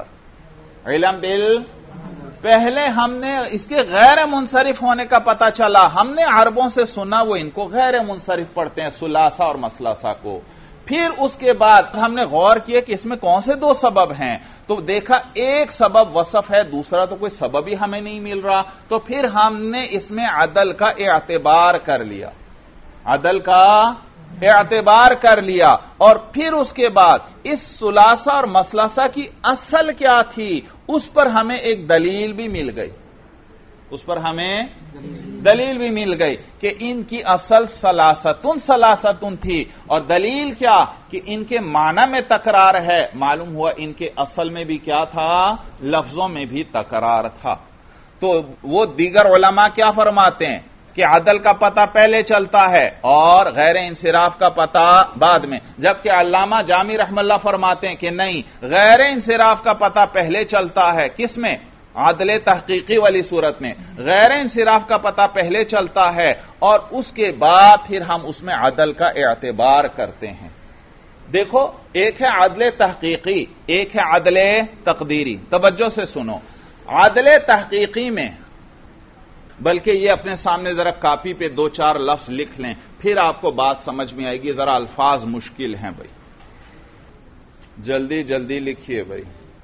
پہلے ہم نے اس کے غیر منصرف ہونے کا پتہ چلا، ہم نے عربوں سے سنا وہ ان کو غیر منصرف پڑھتے ہیں، سلاسہ اور مسلسہ کو۔ پھر اس کے بعد ہم نے غور کیا کہ اس میں کون سے دو سبب ہیں، تو دیکھا ایک سبب وصف ہے، دوسرا تو کوئی سبب ہی ہمیں نہیں مل رہا، تو پھر ہم نے اس میں عدل کا اعتبار کر لیا، عدل کا اعتبار کر لیا، اور پھر اس کے بعد اس سلاسہ اور مسلسہ کی اصل کیا تھی اس پر ہمیں ایک دلیل بھی مل گئی، اس پر ہمیں دلیل بھی مل گئی کہ ان کی اصل سلاستن تھی، اور دلیل کیا کہ ان کے معنی میں تکرار ہے، معلوم ہوا ان کے اصل میں بھی کیا تھا، لفظوں میں بھی تکرار تھا۔ تو وہ دیگر علماء کیا فرماتے ہیں کہ عدل کا پتہ پہلے چلتا ہے اور غیر انصراف کا پتہ بعد میں، جبکہ علامہ جامی رحم اللہ فرماتے ہیں کہ نہیں، غیر انصراف کا پتہ پہلے چلتا ہے، کس میں؟ عدل تحقیقی والی صورت میں غیر انصراف کا پتہ پہلے چلتا ہے، اور اس کے بعد پھر ہم اس میں عدل کا اعتبار کرتے ہیں۔ دیکھو ایک ہے عدل تحقیقی، ایک ہے عدل تقدیری. توجہ سے سنو. عدل تحقیقی میں، بلکہ یہ اپنے سامنے ذرا کاپی پہ 2-4 لفظ لکھ لیں، پھر آپ کو بات سمجھ میں آئے گی. ذرا الفاظ مشکل ہیں بھائی، جلدی جلدی لکھیے بھائی.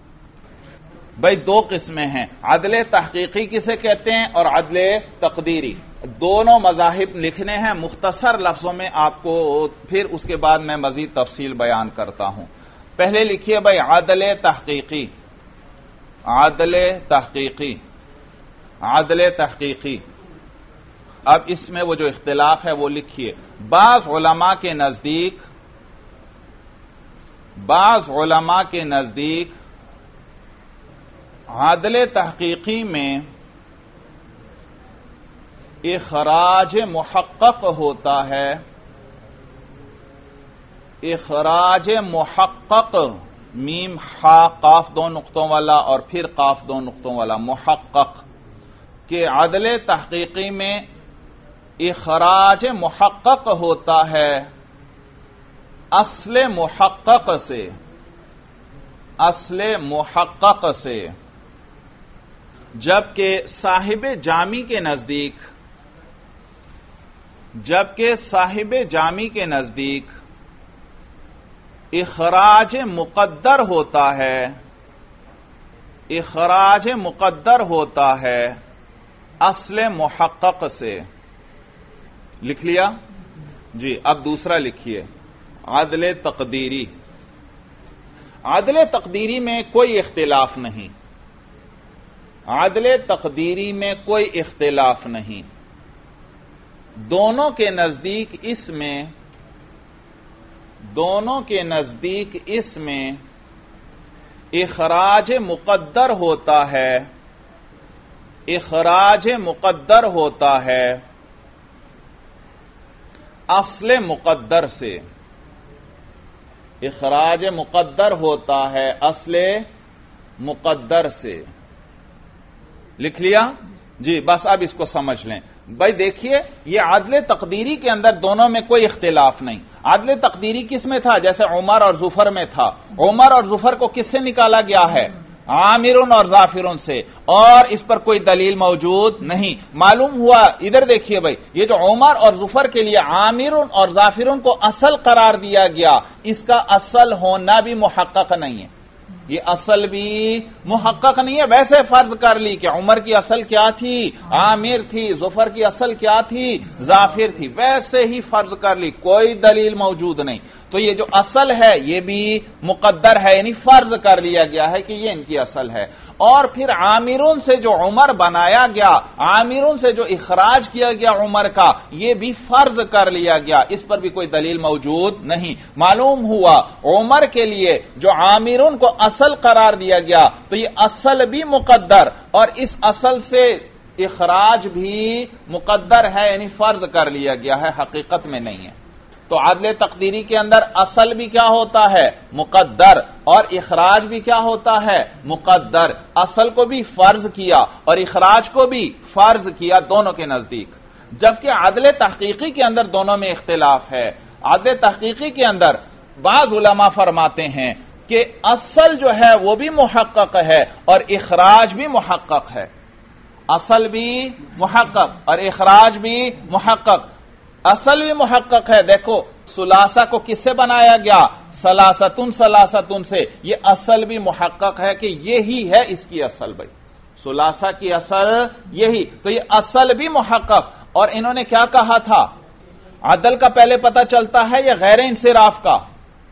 2 قسمیں ہیں. عدل تحقیقی کسے کہتے ہیں اور عدل تقدیری. دونوں مذاہب لکھنے ہیں مختصر لفظوں میں آپ کو، پھر اس کے بعد میں مزید تفصیل بیان کرتا ہوں. پہلے لکھیے بھائی عدل تحقیقی. عدل تحقیقی، عدل تحقیقی. اب اس میں وہ جو اختلاف ہے وہ لکھیے. بعض علماء کے نزدیک عدل تحقیقی میں اخراج محقق ہوتا ہے. اخراج محقق، میم حا قاف 2 نقطوں والا اور پھر قاف 2 نقطوں والا، محقق. کہ عدل تحقیقی میں اخراج محقق ہوتا ہے اصل محقق سے. اصل محقق سے. جبکہ صاحب جامی کے نزدیک اخراج مقدر ہوتا ہے. اخراج مقدر ہوتا ہے اصل محقق سے. لکھ لیا جی. اب دوسرا لکھیے عدل تقدیری. عدل تقدیری میں کوئی اختلاف نہیں. عدل تقدیری میں کوئی اختلاف نہیں. دونوں کے نزدیک اس میں اخراج مقدر ہوتا ہے. اخراج مقدر ہوتا ہے اصل مقدر سے. اخراج مقدر ہوتا ہے اصل مقدر سے. لکھ لیا جی. بس اب اس کو سمجھ لیں بھائی. دیکھیے یہ عدل تقدیری کے اندر دونوں میں کوئی اختلاف نہیں. عدل تقدیری کس میں تھا؟ جیسے عمر اور ظفر میں تھا. عمر اور ظفر کو کس سے نکالا گیا ہے؟ عامرون اور ظافرون سے، اور اس پر کوئی دلیل موجود نہیں. معلوم ہوا، ادھر دیکھیے بھائی، یہ جو عمر اور ظفر کے لیے عامرون اور ظافرون کو اصل قرار دیا گیا، اس کا اصل ہونا بھی محقق نہیں ہے. یہ اصل بھی محقق نہیں ہے. ویسے فرض کر لی کہ عمر کی اصل کیا تھی؟ عامر تھی. ظفر کی اصل کیا تھی؟ ظافر تھی. ویسے ہی فرض کر لی، کوئی دلیل موجود نہیں. تو یہ جو اصل ہے یہ بھی مقدر ہے، یعنی فرض کر لیا گیا ہے کہ یہ ان کی اصل ہے. اور پھر عامرون سے جو عمر بنایا گیا، عامرون سے جو اخراج کیا گیا عمر کا، یہ بھی فرض کر لیا گیا. اس پر بھی کوئی دلیل موجود نہیں. معلوم ہوا عمر کے لیے جو عامرون کو اصل قرار دیا گیا، تو یہ اصل بھی مقدر اور اس اصل سے اخراج بھی مقدر ہے، یعنی فرض کر لیا گیا ہے، حقیقت میں نہیں ہے. تو عدل تقدیری کے اندر اصل بھی کیا ہوتا ہے؟ مقدر. اور اخراج بھی کیا ہوتا ہے؟ مقدر. اصل کو بھی فرض کیا اور اخراج کو بھی فرض کیا دونوں کے نزدیک. جبکہ عدل تحقیقی کے اندر دونوں میں اختلاف ہے. عدل تحقیقی کے اندر بعض علماء فرماتے ہیں کہ اصل جو ہے وہ بھی محقق ہے اور اخراج بھی محقق ہے. اصل بھی محقق اور اخراج بھی محقق. اصل بھی محقق ہے. دیکھو ثلاثہ کو کس سے بنایا گیا؟ ثلاثتن سے. یہ اصل بھی محقق ہے کہ یہی ہے اس کی اصل. بھائی ثلاثہ کی اصل یہی، تو یہ اصل بھی محقق. اور انہوں نے کیا کہا تھا؟ عدل کا پہلے پتہ چلتا ہے یا غیر انصراف کا؟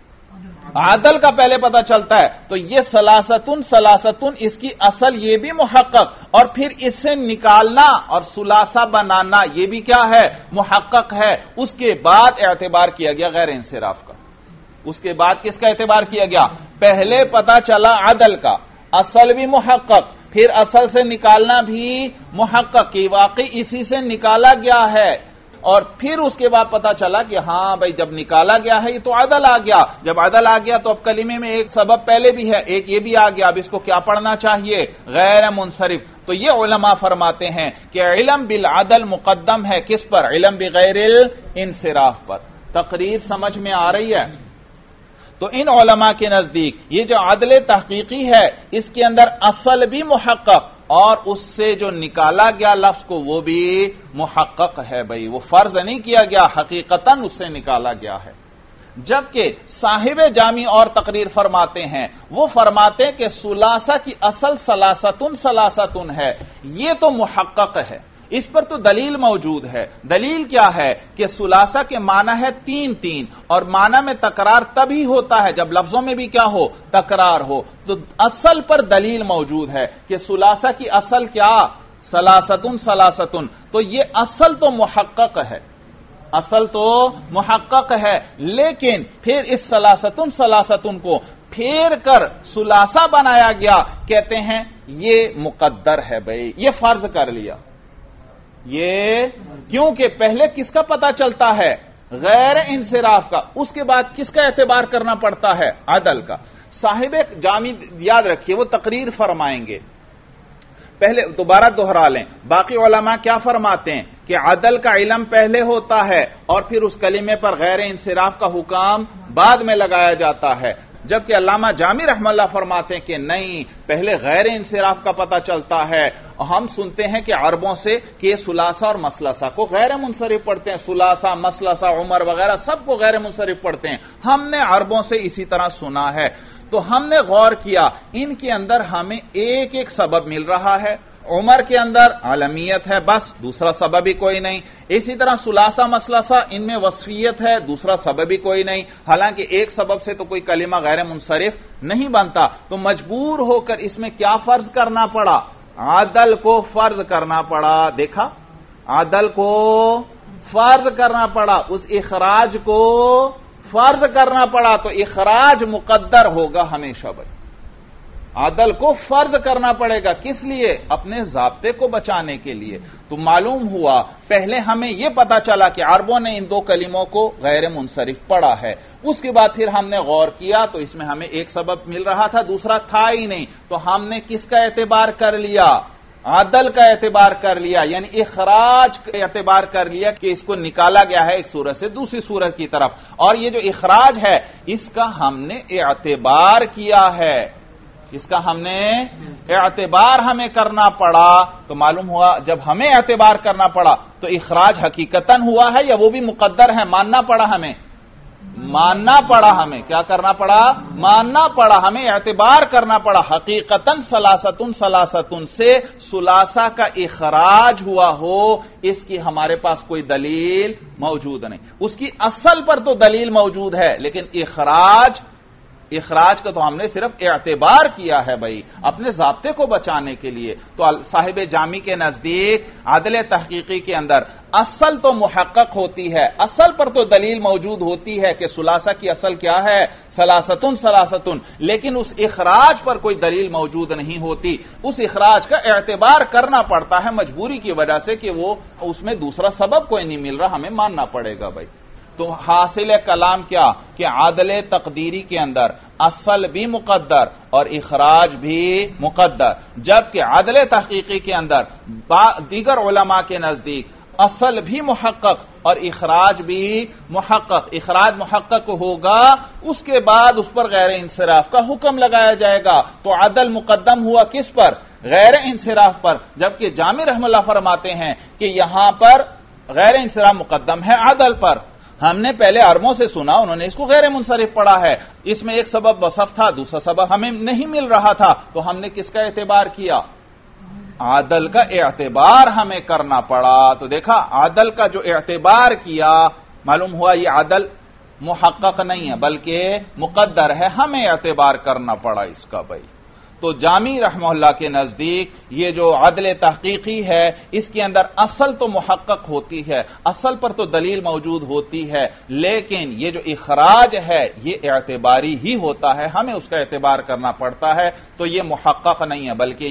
عدل کا پہلے پتہ چلتا ہے. تو یہ ثلاثتن اس کی اصل یہ بھی محقق، اور پھر اس سے نکالنا اور ثلاثہ بنانا یہ بھی کیا ہے؟ محقق ہے. اس کے بعد اعتبار کیا گیا غیر انصراف کا. اس کے بعد کس کا اعتبار کیا گیا؟ پہلے پتہ چلا عدل کا، اصل بھی محقق، پھر اصل سے نکالنا بھی محقق کہ واقعی اسی سے نکالا گیا ہے. اور پھر اس کے بعد پتا چلا کہ ہاں بھائی جب نکالا گیا ہے یہ تو عدل آ گیا. جب عدل آ گیا تو اب کلمے میں ایک سبب پہلے بھی ہے، ایک یہ بھی آ گیا. اب اس کو کیا پڑھنا چاہیے؟ غیر منصرف. تو یہ علماء فرماتے ہیں کہ علم بالعدل مقدم ہے کس پر؟ علم بغیر الانصراف پر. تقریر سمجھ میں آ رہی ہے؟ تو ان علماء کے نزدیک یہ جو عدل تحقیقی ہے اس کے اندر اصل بھی محقق اور اس سے جو نکالا گیا لفظ کو وہ بھی محقق ہے بھائی، وہ فرض نہیں کیا گیا، حقیقتاً اس سے نکالا گیا ہے. جبکہ صاحب جامی اور تقریر فرماتے ہیں، وہ فرماتے ہیں کہ ثلاثہ کی اصل ثلاثتن ہے، یہ تو محقق ہے، اس پر تو دلیل موجود ہے. دلیل کیا ہے کہ ثلاثہ کے معنی ہے تین اور معنی میں تکرار تبھی ہوتا ہے جب لفظوں میں بھی کیا ہو، تکرار ہو. تو اصل پر دلیل موجود ہے کہ ثلاثہ کی اصل کیا، ثلاثتن. تو یہ اصل تو محقق ہے، اصل تو محقق ہے، لیکن پھر اس ثلاثتن کو پھیر کر ثلاثہ بنایا گیا، کہتے ہیں یہ مقدر ہے بھائی، یہ فرض کر لیا. یہ کیونکہ پہلے کس کا پتہ چلتا ہے، غیر انصراف کا، اس کے بعد کس کا اعتبار کرنا پڑتا ہے، عدل کا. صاحب جامی یاد رکھیے وہ تقریر فرمائیں گے، پہلے دوبارہ دہرا لیں، باقی علماء کیا فرماتے ہیں کہ عدل کا علم پہلے ہوتا ہے اور پھر اس کلمے پر غیر انصراف کا حکم بعد میں لگایا جاتا ہے. جبکہ علامہ جامی رحمہ اللہ فرماتے ہیں کہ نہیں، پہلے غیر انصراف کا پتہ چلتا ہے. ہم سنتے ہیں کہ عربوں سے کہ ثلاثہ اور مثلثہ کو غیر منصرف پڑھتے ہیں، ثلاثہ، مثلثہ، عمر وغیرہ سب کو غیر منصرف پڑھتے ہیں. ہم نے عربوں سے اسی طرح سنا ہے، تو ہم نے غور کیا ان کے اندر ہمیں ایک ایک سبب مل رہا ہے. عمر کے اندر عالمیت ہے، بس دوسرا سبب ہی کوئی نہیں. اسی طرح ثلاثہ مثلثہ ان میں وصفیت ہے، دوسرا سبب ہی کوئی نہیں. حالانکہ ایک سبب سے تو کوئی کلمہ غیر منصرف نہیں بنتا. تو مجبور ہو کر اس میں کیا فرض کرنا پڑا، عدل کو فرض کرنا پڑا. دیکھا، عدل کو فرض کرنا پڑا، اس اخراج کو فرض کرنا پڑا. تو اخراج مقدر ہوگا ہمیشہ بھائی، عدل کو فرض کرنا پڑے گا. کس لیے؟ اپنے ضابطے کو بچانے کے لیے. تو معلوم ہوا پہلے ہمیں یہ پتا چلا کہ عربوں نے ان دو کلموں کو غیر منصرف پڑھا ہے. اس کے بعد پھر ہم نے غور کیا تو اس میں ہمیں ایک سبب مل رہا تھا، دوسرا تھا ہی نہیں. تو ہم نے کس کا اعتبار کر لیا، عدل کا اعتبار کر لیا، یعنی اخراج کا اعتبار کر لیا کہ اس کو نکالا گیا ہے ایک صورت سے دوسری صورت کی طرف. اور یہ جو اخراج ہے اس کا ہم نے اعتبار کیا ہے، اس کا ہم نے اعتبار ہمیں کرنا پڑا. تو معلوم ہوا جب ہمیں اعتبار کرنا پڑا تو اخراج حقیقتاً ہوا ہے یا وہ بھی مقدر ہے، ماننا پڑا ہمیں، ماننا پڑا ہمیں. کیا کرنا پڑا؟ ماننا پڑا، ہمیں اعتبار کرنا پڑا. حقیقتاً ثلاثتن سے ثلاثہ کا اخراج ہوا ہو، اس کی ہمارے پاس کوئی دلیل موجود نہیں. اس کی اصل پر تو دلیل موجود ہے، لیکن اخراج کا تو ہم نے صرف اعتبار کیا ہے بھائی، اپنے ضابطے کو بچانے کے لیے. تو صاحب جامی کے نزدیک عدل تحقیقی کے اندر اصل تو محقق ہوتی ہے، اصل پر تو دلیل موجود ہوتی ہے کہ ثلاثہ کی اصل کیا ہے، ثلاثتن، لیکن اس اخراج پر کوئی دلیل موجود نہیں ہوتی. اس اخراج کا اعتبار کرنا پڑتا ہے مجبوری کی وجہ سے کہ وہ اس میں دوسرا سبب کوئی نہیں مل رہا، ہمیں ماننا پڑے گا بھائی. تو حاصل کلام کیا کہ عدل تقدیری کے اندر اصل بھی مقدر اور اخراج بھی مقدر، جبکہ عدل تحقیقی کے اندر دیگر علماء کے نزدیک اصل بھی محقق اور اخراج بھی محقق. اخراج محقق ہوگا، اس کے بعد اس پر غیر انصراف کا حکم لگایا جائے گا. تو عدل مقدم ہوا کس پر؟ غیر انصراف پر. جبکہ جامی رحمہ اللہ فرماتے ہیں کہ یہاں پر غیر انصراف مقدم ہے عدل پر. ہم نے پہلے عربوں سے سنا، انہوں نے اس کو غیر منصرف پڑھا ہے، اس میں ایک سبب وصف تھا، دوسرا سبب ہمیں نہیں مل رہا تھا. تو ہم نے کس کا اعتبار کیا؟ عدل کا اعتبار ہمیں کرنا پڑا. تو دیکھا، عدل کا جو اعتبار کیا معلوم ہوا یہ عدل محقق نہیں ہے بلکہ مقدر ہے، ہمیں اعتبار کرنا پڑا اس کا بھائی. تو جامی رحمہ اللہ کے نزدیک یہ جو عدل تحقیقی ہے اس کے اندر اصل تو محقق ہوتی ہے، اصل پر تو دلیل موجود ہوتی ہے، لیکن یہ جو اخراج ہے یہ اعتباری ہی ہوتا ہے، ہمیں اس کا اعتبار کرنا پڑتا ہے. تو یہ محقق نہیں ہے بلکہ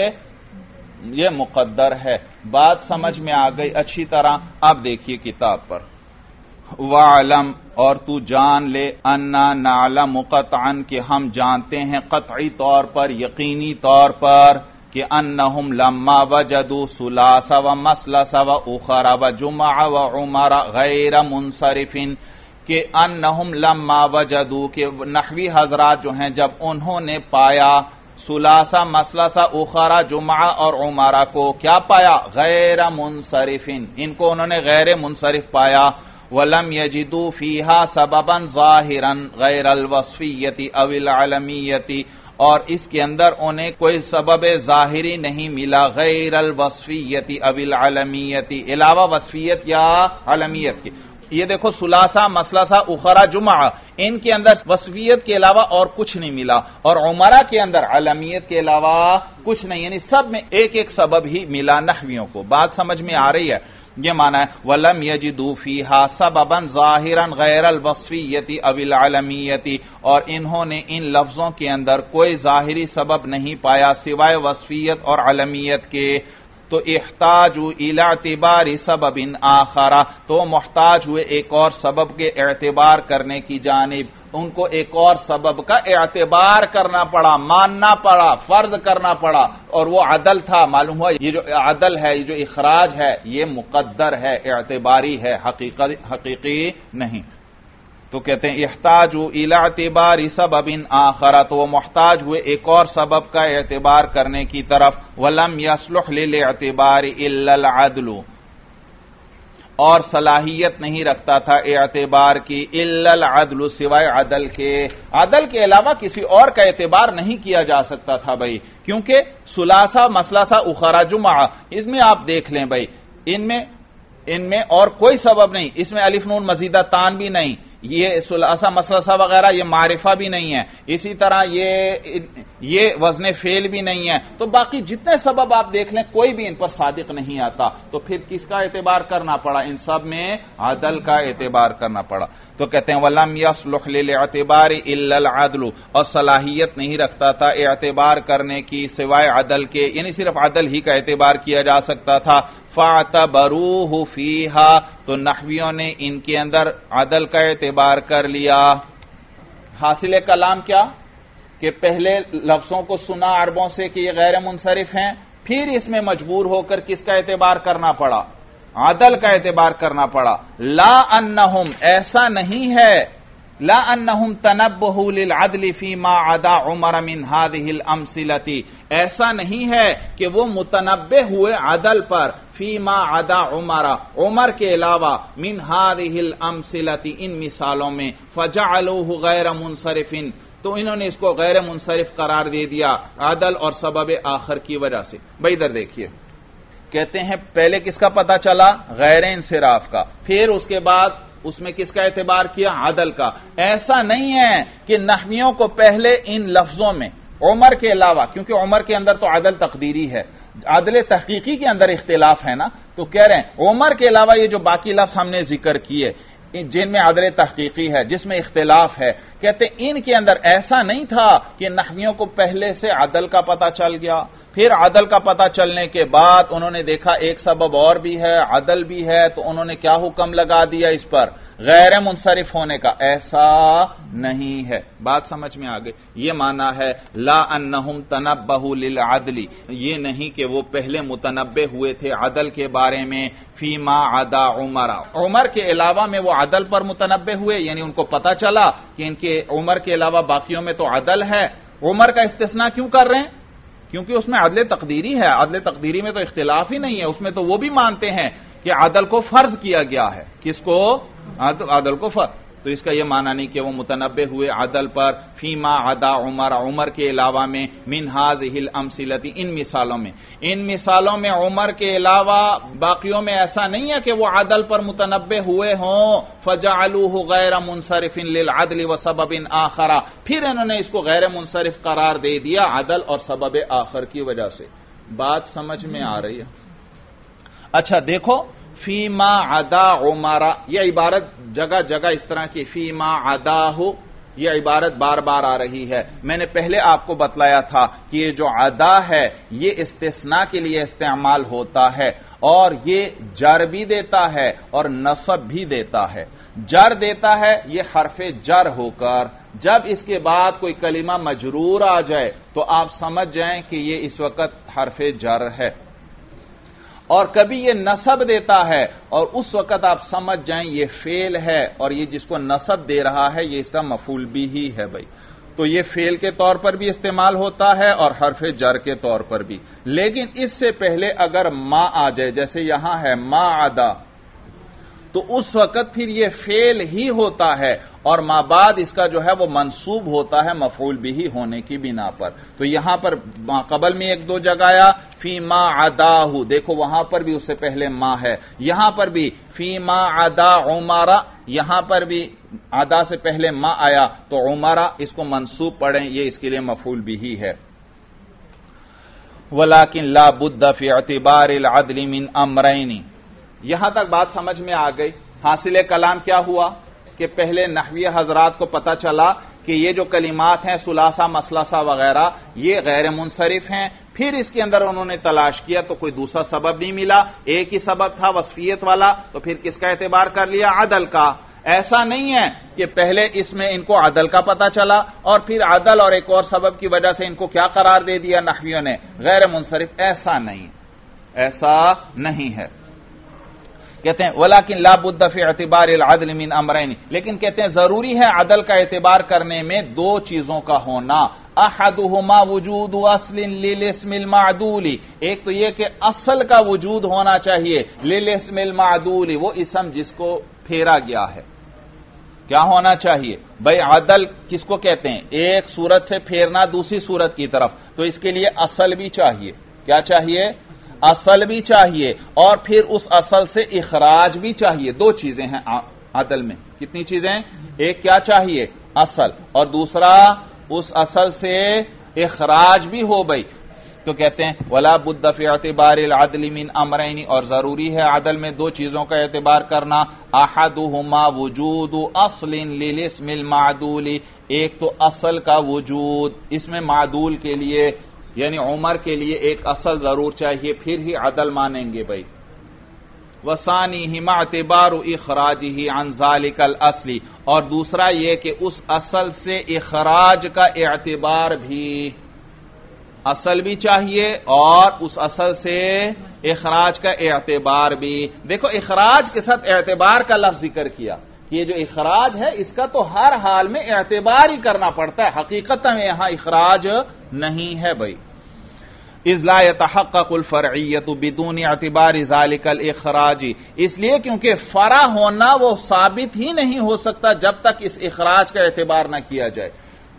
یہ مقدر ہے. بات سمجھ میں آ گئی اچھی طرح؟ اب دیکھیے کتاب پر. وَعَلَمْ، اور تو جان لے، اَنَّا نَعْلَمُ قَطْعًا، کہ ہم جانتے ہیں قطعی طور پر، یقینی طور پر، کہ أَنَّهُمْ لَمَّا وَجَدُوا ثُلَاثَ وَمَثْلَثَ وَأُخَرَ وَجُمَعَ وَعُمَرَ غَيْرَ مُنصَرِفٍ، کہ انہم لما وجدو، کہ نحوی حضرات جو ہیں جب انہوں نے پایا ثلاثہ مثلثہ اخرى جمعہ اور عمرہ کو، کیا پایا؟ غیر منصرف، ان کو انہوں نے غیر منصرف پایا. وَلَمْ يَجِدُوا فِيهَا سَبَبًا ظَاهِرًا غَيْرَ الْوَصْفِيَّةِ أَوِ الْعَلَمِيَّةِ، اور اس کے اندر انہیں کوئی سبب ظاہری نہیں ملا غیر الوصفیت او العلمیت، علاوہ وصفیت یا علمیت کے. یہ دیکھو ثلاثہ مثلثہ اخرى جمعہ، ان کے اندر وصفیت کے علاوہ اور کچھ نہیں ملا، اور عمرہ کے اندر علمیت کے علاوہ کچھ نہیں، یعنی سب میں ایک ایک سبب ہی ملا نحویوں کو. بات سمجھ میں آ رہی ہے؟ یہ معنی ہے وَلَمْ يَجِدُوا فِيهَا سَبَبًا ظَاهِرًا غَيْرَ الْوَصْفِيَّةِ أَوِ الْعَلَمِيَّةِ، اور انہوں نے ان لفظوں کے اندر کوئی ظاہری سبب نہیں پایا سوائے وصفیت اور علمیت کے. تو احتاجوا الى اعتبار سبب آخر، تو محتاج ہوئے ایک اور سبب کے اعتبار کرنے کی جانب. ان کو ایک اور سبب کا اعتبار کرنا پڑا، ماننا پڑا، فرض کرنا پڑا، اور وہ عدل تھا. معلوم ہوا یہ جو عدل ہے، یہ جو اخراج ہے، یہ مقدر ہے، اعتباری ہے، حقیقی نہیں. تو کہتے ہیں احتاجوا الی اعتبار سبب آخر، تو وہ محتاج ہوئے ایک اور سبب کا اعتبار کرنے کی طرف. ولم یصلح للاعتبار الا العدل، اور صلاحیت نہیں رکھتا تھا اعتبار کی الا العدل سوائے عدل کے. عدل کے علاوہ کسی اور کا اعتبار نہیں کیا جا سکتا تھا بھائی، کیونکہ ثلاثہ مثلثہ اخرى جمعہ، اس میں آپ دیکھ لیں بھائی، ان میں اور کوئی سبب نہیں، اس میں الف نون مزیدہ تان بھی نہیں، یہ ثلاثہ مثلثہ وغیرہ یہ معرفہ بھی نہیں ہے، اسی طرح یہ وزن فعل بھی نہیں ہے. تو باقی جتنے سبب آپ دیکھ لیں کوئی بھی ان پر صادق نہیں آتا. تو پھر کس کا اعتبار کرنا پڑا؟ ان سب میں عدل کا اعتبار کرنا پڑا. تو کہتے ہیں وَلَمْ يَصْلُحْ لِلْاعْتِبَارِ إِلَّا الْعَدْلُ، اور صلاحیت نہیں رکھتا تھا اعتبار کرنے کی سوائے عدل کے، یعنی صرف عدل ہی کا اعتبار کیا جا سکتا تھا. فَاعْتَبَرُوهُ فِيهَا، تو نحویوں نے ان کے اندر عدل کا اعتبار کر لیا. حاصل کلام کیا؟ کہ پہلے لفظوں کو سنا عربوں سے کہ یہ غیر منصرف ہیں، پھر اس میں مجبور ہو کر کس کا اعتبار کرنا پڑا؟ عدل کا اعتبار کرنا پڑا. لا انہم، ایسا نہیں ہے، لا انہم تنبہوا للعدل فیما عدا عمر من هذه الامثلۃ، ایسا نہیں ہے کہ وہ متنبہ ہوئے عدل پر فیما عدا عمر کے علاوہ من هذه الامثلۃ، ان مثالوں میں، فجعلوه غیر منصرف، تو انہوں نے اس کو غیر منصرف قرار دے دیا عدل اور سبب آخر کی وجہ سے. بھائی ادھر دیکھیے، کہتے ہیں پہلے کس کا پتہ چلا؟ غیر انصراف کا. پھر اس کے بعد اس میں کس کا اعتبار کیا؟ عدل کا. ایسا نہیں ہے کہ نحویوں کو پہلے ان لفظوں میں عمر کے علاوہ، کیونکہ عمر کے اندر تو عدل تقدیری ہے، عدل تحقیقی کے اندر اختلاف ہے نا، تو کہہ رہے ہیں عمر کے علاوہ یہ جو باقی لفظ ہم نے ذکر کیے جن میں عدل تحقیقی ہے، جس میں اختلاف ہے، کہتے ہیں ان کے اندر ایسا نہیں تھا کہ نحویوں کو پہلے سے عدل کا پتہ چل گیا، پھر عدل کا پتہ چلنے کے بعد انہوں نے دیکھا ایک سبب اور بھی ہے، عدل بھی ہے، تو انہوں نے کیا حکم لگا دیا اس پر؟ غیر منصرف ہونے کا. ایسا نہیں ہے. بات سمجھ میں آ گئی؟ یہ معنی ہے لا انہم تنبہوا للعدل، یہ نہیں کہ وہ پہلے متنبہ ہوئے تھے عدل کے بارے میں فیما عدا عمر کے علاوہ میں وہ عدل پر متنبہ ہوئے، یعنی ان کو پتہ چلا کہ ان کے عمر کے علاوہ باقیوں میں تو عدل ہے. عمر کا استثناء کیوں کر رہے ہیں؟ کیونکہ اس میں عدل تقدیری ہے. عدل تقدیری میں تو اختلاف ہی نہیں ہے، اس میں تو وہ بھی مانتے ہیں کہ عدل کو فرض کیا گیا ہے. کس کو؟ عدل کو فرض. تو اس کا یہ معنی نہیں کہ وہ متنبہ ہوئے عدل پر فیما عدا عمر کے علاوہ میں من هذه الامثلۃ، ان مثالوں میں عمر کے علاوہ باقیوں میں ایسا نہیں ہے کہ وہ عدل پر متنبہ ہوئے ہوں. فجعلوه غیر منصرف للعدل وسبب آخر، پھر انہوں نے اس کو غیر منصرف قرار دے دیا عدل اور سبب آخر کی وجہ سے. بات سمجھ میں آ رہی ہے؟ اچھا دیکھو، فیما عدا عمر، یہ عبارت جگہ جگہ اس طرح کی فیما عدا ہو، یہ عبارت بار بار آ رہی ہے. میں نے پہلے آپ کو بتلایا تھا کہ یہ جو عدا ہے یہ استثناء کے لیے استعمال ہوتا ہے، اور یہ جر بھی دیتا ہے اور نصب بھی دیتا ہے. جر دیتا ہے یہ حرف جر ہو کر، جب اس کے بعد کوئی کلمہ مجرور آ جائے تو آپ سمجھ جائیں کہ یہ اس وقت حرف جر ہے. اور کبھی یہ نصب دیتا ہے اور اس وقت آپ سمجھ جائیں یہ فعل ہے اور یہ جس کو نصب دے رہا ہے یہ اس کا مفعول بھی ہی ہے بھائی، تو یہ فعل کے طور پر بھی استعمال ہوتا ہے اور حرف جر کے طور پر بھی. لیکن اس سے پہلے اگر ما آ جائے، جیسے یہاں ہے ما عدا، تو اس وقت پھر یہ فعل ہی ہوتا ہے اور ما بعد اس کا جو ہے وہ منصوب ہوتا ہے مفعول بھی ہونے کی بنا پر. تو یہاں پر قبل میں ایک دو جگہ آیا فی ما عداہ، دیکھو وہاں پر بھی اس سے پہلے ما ہے، یہاں پر بھی فی ما عدا عمرہ، یہاں پر بھی عدا سے پہلے ما آیا تو عمرہ اس کو منصوب پڑھیں، یہ اس کے لیے مفعول بھی ہے. ولیکن لا بد فی اعتبار العدل من امرین. یہاں تک بات سمجھ میں آ گئی. حاصل کلام کیا ہوا کہ پہلے نحوی حضرات کو پتا چلا کہ یہ جو کلمات ہیں ثلاثہ مثلثہ وغیرہ یہ غیر منصرف ہیں. پھر اس کے اندر انہوں نے تلاش کیا تو کوئی دوسرا سبب نہیں ملا، ایک ہی سبب تھا وصفیت والا، تو پھر کس کا اعتبار کر لیا؟ عدل کا. ایسا نہیں ہے کہ پہلے اس میں ان کو عدل کا پتا چلا اور پھر عدل اور ایک اور سبب کی وجہ سے ان کو کیا قرار دے دیا نحویوں نے؟ غیر منصرف. ایسا نہیں، ایسا نہیں ہے. کہتے ہیں ولیکن لا بد فی اعتبار العدل من امرین، لیکن کہتے ہیں ضروری ہے عدل کا اعتبار کرنے میں دو چیزوں کا ہونا. احدہما وجود اصل للاسم المعدول، ایک تو یہ کہ اصل کا وجود ہونا چاہیے للاسم المعدول، وہ اسم جس کو پھیرا گیا ہے. کیا ہونا چاہیے بھائی؟ عدل کس کو کہتے ہیں؟ ایک صورت سے پھیرنا دوسری صورت کی طرف، تو اس کے لیے اصل بھی چاہیے. کیا چاہیے؟ اصل بھی چاہیے اور پھر اس اصل سے اخراج بھی چاہیے. دو چیزیں ہیں عدل میں. کتنی چیزیں؟ ایک کیا چاہیے؟ اصل، اور دوسرا اس اصل سے اخراج بھی ہو بھائی. تو کہتے ہیں ولا بد فی اعتبار العدل من امرین، اور ضروری ہے عدل میں دو چیزوں کا اعتبار کرنا. احدہما وجود اصل للاسم المعدول، ایک تو اصل کا وجود اس میں معدول کے لیے یعنی عمر کے لیے ایک اصل ضرور چاہیے، پھر ہی عدل مانیں گے بھائی. وثانیہما اعتبار اخراجہ عن ذلک الاصل، اور دوسرا یہ کہ اس اصل سے اخراج کا اعتبار بھی، اصل بھی چاہیے اور اس اصل سے اخراج کا اعتبار بھی. دیکھو اخراج کے ساتھ اعتبار کا لفظ ذکر کیا کہ یہ جو اخراج ہے اس کا تو ہر حال میں اعتبار ہی کرنا پڑتا ہے، حقیقت میں یہاں اخراج نہیں ہے بھائی. اذ لا يتحقق الفرعیت بدون اعتبار ذلك الاخراج، اس لیے کیونکہ فرع ہونا وہ ثابت ہی نہیں ہو سکتا جب تک اس اخراج کا اعتبار نہ کیا جائے.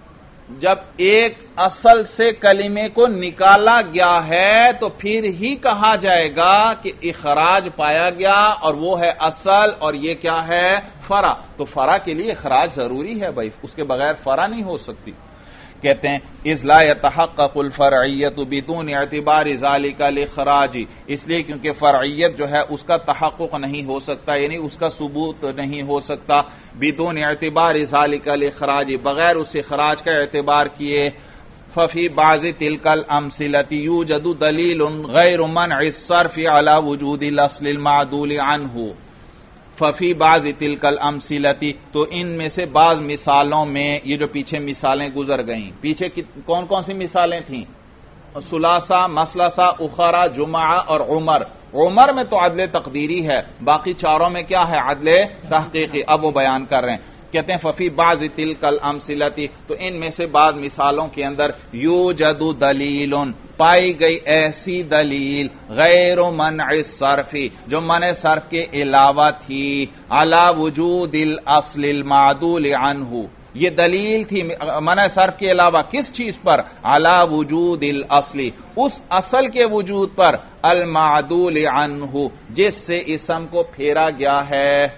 جب ایک اصل سے کلمے کو نکالا گیا ہے تو پھر ہی کہا جائے گا کہ اخراج پایا گیا، اور وہ ہے اصل اور یہ کیا ہے؟ فرع. تو فرع کے لیے اخراج ضروری ہے بھائی، اس کے بغیر فرع نہیں ہو سکتی. کہتے ہیں اذ لا يتحقق الفرعیت بدون اعتبار ذلك الاخراج، اس لیے کیونکہ فرعیت جو ہے اس کا تحقق نہیں ہو سکتا، یعنی اس کا ثبوت نہیں ہو سکتا بدون اعتبار ذلك الاخراج، بغیر اس اخراج کا اعتبار کیے. ففي بعض تلك الامثلة يوجد دلیل غیر منع الصرف على وجود الاصل المعدول عنه. ففی بعض تلک الامثلۃ، تو ان میں سے بعض مثالوں میں، یہ جو پیچھے مثالیں گزر گئیں، پیچھے کون کون سی مثالیں تھیں؟ ثلاثہ، مثلثہ، اخرى، جمعہ اور عمر. عمر میں تو عدل تقدیری ہے، باقی چاروں میں کیا ہے؟ عدل تحقیقی. اب وہ بیان کر رہے ہیں. کہتے ہیں ففی بعض تلک الامثلۃ، تو ان میں سے بعض مثالوں کے اندر یوجد دلیل، پائی گئی ایسی دلیل غیر منع الصرف، جو منع صرف کے علاوہ تھی، علی وجود الاصل المعدول عنہ، یہ دلیل تھی منع صرف کے علاوہ کس چیز پر؟ علی وجود الاصل، اس اصل کے وجود پر، المعدول عنہ، جس سے اسم کو پھیرا گیا ہے.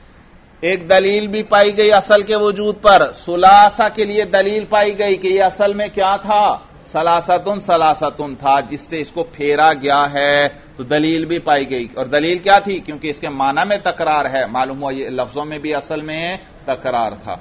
ایک دلیل بھی پائی گئی اصل کے وجود پر، ثلاثہ کے لیے دلیل پائی گئی کہ یہ اصل میں کیا تھا؟ ثلاثتن ثلاثتن تھا، جس سے اس کو پھیرا گیا ہے، تو دلیل بھی پائی گئی. اور دلیل کیا تھی؟ کیونکہ اس کے معنی میں تکرار ہے، معلوم ہوا یہ لفظوں میں بھی اصل میں تکرار تھا.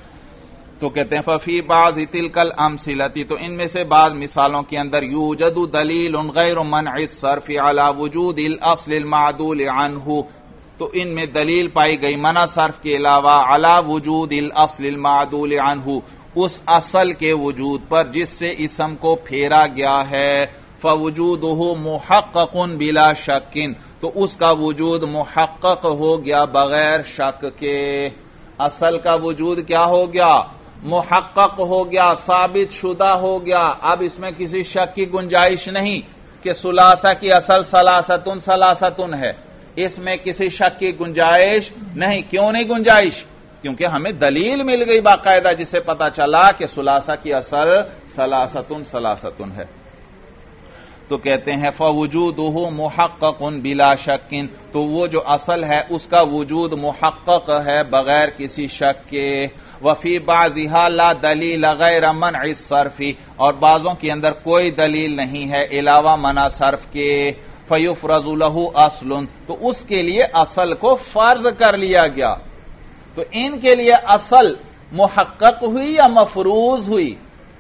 تو کہتے ہیں ففی بعض تلک الامثلۃ، تو ان میں سے بعض مثالوں کے اندر یوجد دلیل غیر منع الصرف علی وجود الاصل المعدول عنہ، تو ان میں دلیل پائی گئی منع صرف کے علاوہ علی وجود الاصل المعدول عنہ، اس اصل کے وجود پر جس سے اسم کو پھیرا گیا ہے. فوجودہ محقق بلا شک، تو اس کا وجود محقق ہو گیا بغیر شک کے. اصل کا وجود کیا ہو گیا؟ محقق ہو گیا، ثابت شدہ ہو گیا. اب اس میں کسی شک کی گنجائش نہیں کہ ثلاثہ کی اصل ثلاثتن ثلاثتن ہے. اس میں کسی شک کی گنجائش نہیں. کیوں نہیں گنجائش؟ کیونکہ ہمیں دلیل مل گئی باقاعدہ جس سے پتا چلا کہ ثلاثہ کی اصل ثلاثتن ثلاثتن ہے. تو کہتے ہیں فوجودہ محقق بلا شک، تو وہ جو اصل ہے اس کا وجود محقق ہے بغیر کسی شک کے. وفی بعضها لا دلیل غیر منع الصرف، اور بعضوں کے اندر کوئی دلیل نہیں ہے علاوہ منع صرف کے. فیفرض له اصل، تو اس کے لیے اصل کو فرض کر لیا گیا. تو ان کے لیے اصل محقق ہوئی یا مفروض ہوئی؟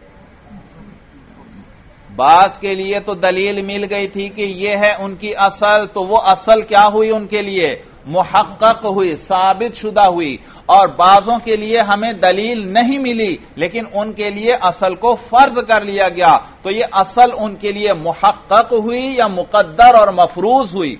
بعض کے لیے تو دلیل مل گئی تھی کہ یہ ہے ان کی اصل، تو وہ اصل کیا ہوئی ان کے لیے؟ محقق ہوئی، ثابت شدہ ہوئی. اور بعضوں کے لیے ہمیں دلیل نہیں ملی لیکن ان کے لیے اصل کو فرض کر لیا گیا. تو یہ اصل ان کے لیے محقق ہوئی یا مقدر اور مفروض ہوئی؟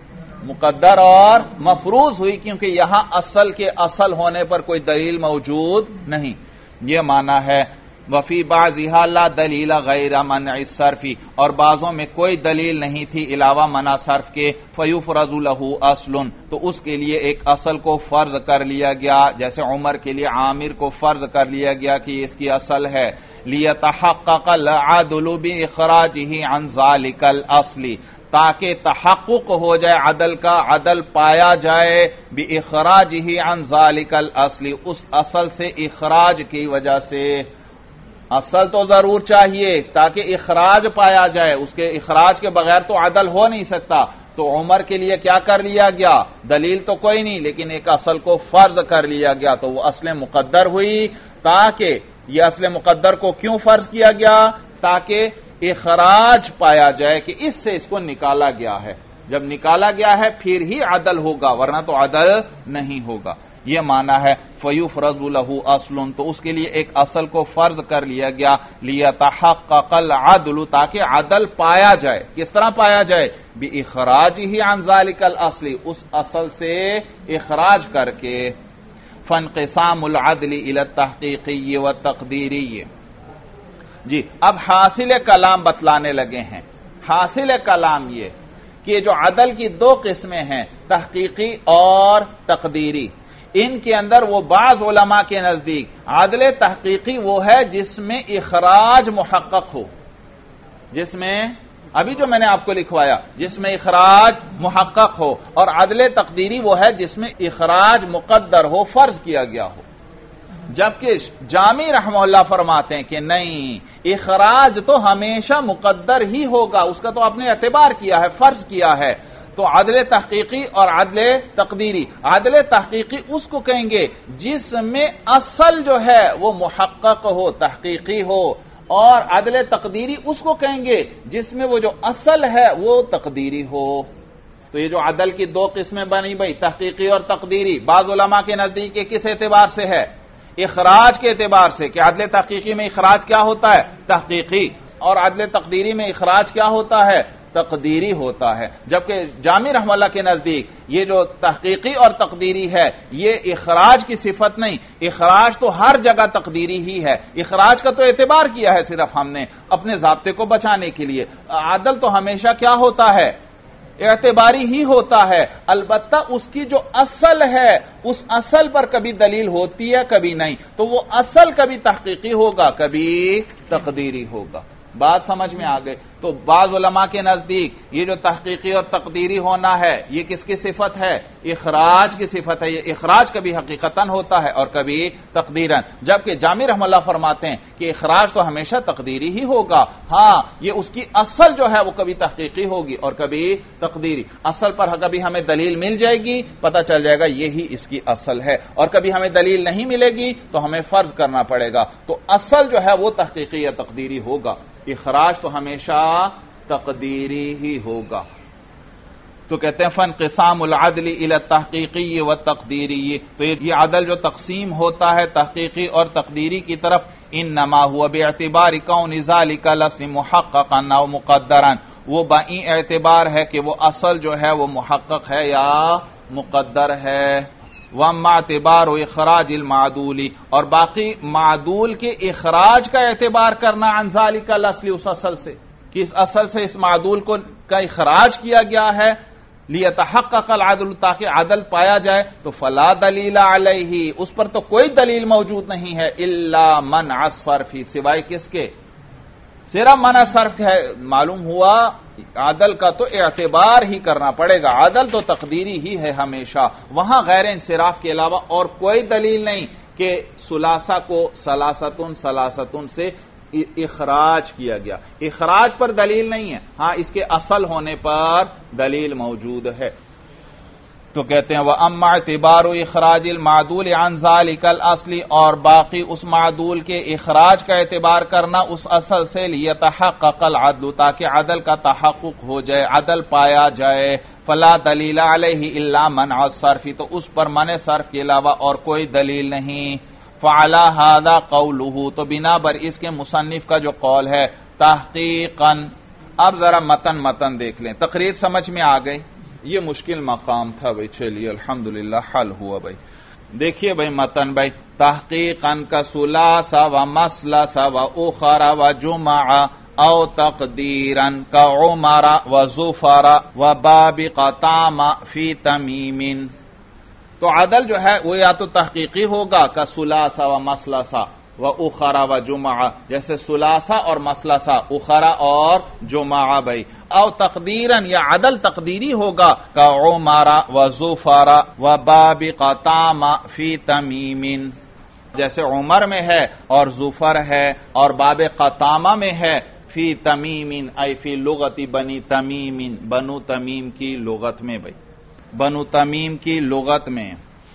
مقدر اور مفروض ہوئی، کیونکہ یہاں اصل کے اصل ہونے پر کوئی دلیل موجود نہیں. یہ معنی ہے وفی بعضها لا دلیل غیر منع الصرف، اور بعضوں میں کوئی دلیل نہیں تھی علاوہ منع صرف کے. فیفرض له اصل، تو اس کے لیے ایک اصل کو فرض کر لیا گیا، جیسے عمر کے لیے عامر کو فرض کر لیا گیا کہ اس کی اصل ہے. لیتحقق العدل باخراجه عن ذلك الاصل، تاکہ تحقق ہو جائے عدل کا، عدل پایا جائے باخراجه عن ذلك الاصل، اس اصل سے اخراج کی وجہ سے. اصل تو ضرور چاہیے تاکہ اخراج پایا جائے، اس کے اخراج کے بغیر تو عدل ہو نہیں سکتا. تو عمر کے لیے کیا کر لیا گیا؟ دلیل تو کوئی نہیں لیکن ایک اصل کو فرض کر لیا گیا، تو وہ اصل مقدر ہوئی. تاکہ یہ اصل مقدر کو کیوں فرض کیا گیا؟ تاکہ اخراج پایا جائے کہ اس سے اس کو نکالا گیا ہے. جب نکالا گیا ہے پھر ہی عدل ہوگا، ورنہ تو عدل نہیں ہوگا. یہ معنی ہے فیفرض له اصل، تو اس کے لیے ایک اصل کو فرض کر لیا گیا. لیتحقق العدل، تاکہ عدل پایا جائے. کس طرح پایا جائے؟ باخراجه عن ذلك الاصل، اس اصل سے اخراج کر کے. فانقسام العدل الى التحقیقی والتقدیری. جی اب حاصل کلام بتلانے لگے ہیں. حاصل کلام یہ کہ جو عدل کی دو قسمیں ہیں، تحقیقی اور تقدیری، ان کے اندر وہ بعض علماء کے نزدیک عدل تحقیقی وہ ہے جس میں اخراج محقق ہو، جس میں ابھی جو میں نے آپ کو لکھوایا جس میں اخراج محقق ہو، اور عدل تقدیری وہ ہے جس میں اخراج مقدر ہو، فرض کیا گیا ہو. جبکہ جامی رحمہ اللہ فرماتے ہیں کہ نہیں، اخراج تو ہمیشہ مقدر ہی ہوگا، اس کا تو آپ نے اعتبار کیا ہے، فرض کیا ہے. تو عدل تحقیقی اور عدل تقدیری، عدل تحقیقی اس کو کہیں گے جس میں اصل جو ہے وہ محقق ہو، تحقیقی ہو، اور عدل تقدیری اس کو کہیں گے جس میں وہ جو اصل ہے وہ تقدیری ہو. تو یہ جو عدل کی دو قسمیں بنی بھئی، تحقیقی اور تقدیری، بعض علماء کے نزدیک کس اعتبار سے ہے؟ اخراج کے اعتبار سے، کہ عدل تحقیقی میں اخراج کیا ہوتا ہے؟ تحقیقی. اور عدل تقدیری میں اخراج کیا ہوتا ہے؟ تقدیری ہوتا ہے. جبکہ جامی رحمہ اللہ کے نزدیک یہ جو تحقیقی اور تقدیری ہے یہ اخراج کی صفت نہیں، اخراج تو ہر جگہ تقدیری ہی ہے. اخراج کا تو اعتبار کیا ہے صرف ہم نے اپنے ضابطے کو بچانے کے لیے. عدل تو ہمیشہ کیا ہوتا ہے؟ اعتباری ہی ہوتا ہے. البتہ اس کی جو اصل ہے اس اصل پر کبھی دلیل ہوتی ہے کبھی نہیں، تو وہ اصل کبھی تحقیقی ہوگا کبھی تقدیری ہوگا. بات سمجھ میں آ گئی. تو بعض علماء کے نزدیک یہ جو تحقیقی اور تقدیری ہونا ہے یہ کس کی صفت ہے؟ اخراج کی صفت ہے. یہ اخراج کبھی حقیقتاً ہوتا ہے اور کبھی تقدیراً. جبکہ جامی رحمہ اللہ فرماتے ہیں کہ اخراج تو ہمیشہ تقدیری ہی ہوگا. ہاں یہ اس کی اصل جو ہے وہ کبھی تحقیقی ہوگی اور کبھی تقدیری. اصل پر کبھی ہمیں دلیل مل جائے گی، پتہ چل جائے گا یہی اس کی اصل ہے، اور کبھی ہمیں دلیل نہیں ملے گی تو ہمیں فرض کرنا پڑے گا. تو اصل جو ہے وہ تحقیقی یا تقدیری ہوگا، اخراج تو ہمیشہ تقدیری ہی ہوگا. تو کہتے ہیں فانقسام العدل الى التحقیقی والتقدیری. تو یہ عدل جو تقسیم ہوتا ہے تحقیقی اور تقدیری کی طرف، انما هو باعتبار کون ذلك الاصل محققا او مقدرا، وہ بائیں اعتبار ہے کہ وہ اصل جو ہے وہ محقق ہے یا مقدر ہے. واما اعتبار اخراج المعدول، اور باقی معدول کے اخراج کا اعتبار کرنا عن ذلك الاصل، اس اصل سے کہ اس اصل سے اس معدول کو کا اخراج کیا گیا ہے لیتحقق العدل، تاکہ عدل پایا جائے، تو فلا دلیل علیہ، اس پر تو کوئی دلیل موجود نہیں ہے، الا منع الصرف، سوائے کس کے؟ صرف منع صرف ہے. معلوم ہوا عدل کا تو اعتبار ہی کرنا پڑے گا، عدل تو تقدیری ہی ہے ہمیشہ، وہاں غیر انصراف کے علاوہ اور کوئی دلیل نہیں کہ ثلاثہ کو ثلاثتن سے اخراج کیا گیا. اخراج پر دلیل نہیں ہے، ہاں اس کے اصل ہونے پر دلیل موجود ہے. تو کہتے ہیں وَأَمَّا اعتبار اخراج المعدول عن ذلك الاصل، اور باقی اس معدول کے اخراج کا اعتبار کرنا اس اصل سے لیتحقق العدل، تاکہ عدل کا تحقق ہو جائے، عدل پایا جائے. فلا دلیل علیہ الا منع الصرف، تو اس پر منع صرف کے علاوہ اور کوئی دلیل نہیں. فعلی ھذا قولہ، تو بنا بر اس کے مصنف کا جو قول ہے تحقیقا. اب ذرا متن دیکھ لیں، تقریر سمجھ میں آ گئی؟ یہ مشکل مقام تھا بھائی، چلیے الحمدللہ حل ہوا بھائی. دیکھیے بھائی متن بھائی، تحقیقا کا ثلاث و مثلث و اخر و جمع او تقدیرا کا عمر و ظفر و بابق تام فی تمیم. تو عدل جو ہے وہ یا تو تحقیقی ہوگا کا ثلاث و مثلث و اخرا و جمعہ، جیسے ثلاثہ اور مثلثہ، اخرا اور جمعہ بھائی. او تقدیرن، یا عدل تقدیری ہوگا کا عمر و ظفر و بابق تام فی تمیم، جیسے عمر میں ہے اور ظفر ہے اور باب قتامہ میں ہے فی تمیم ای فی لغت بنی تمیم، بنو تمیم کی لغت میں بھائی، بنو تمیم کی لغت میں.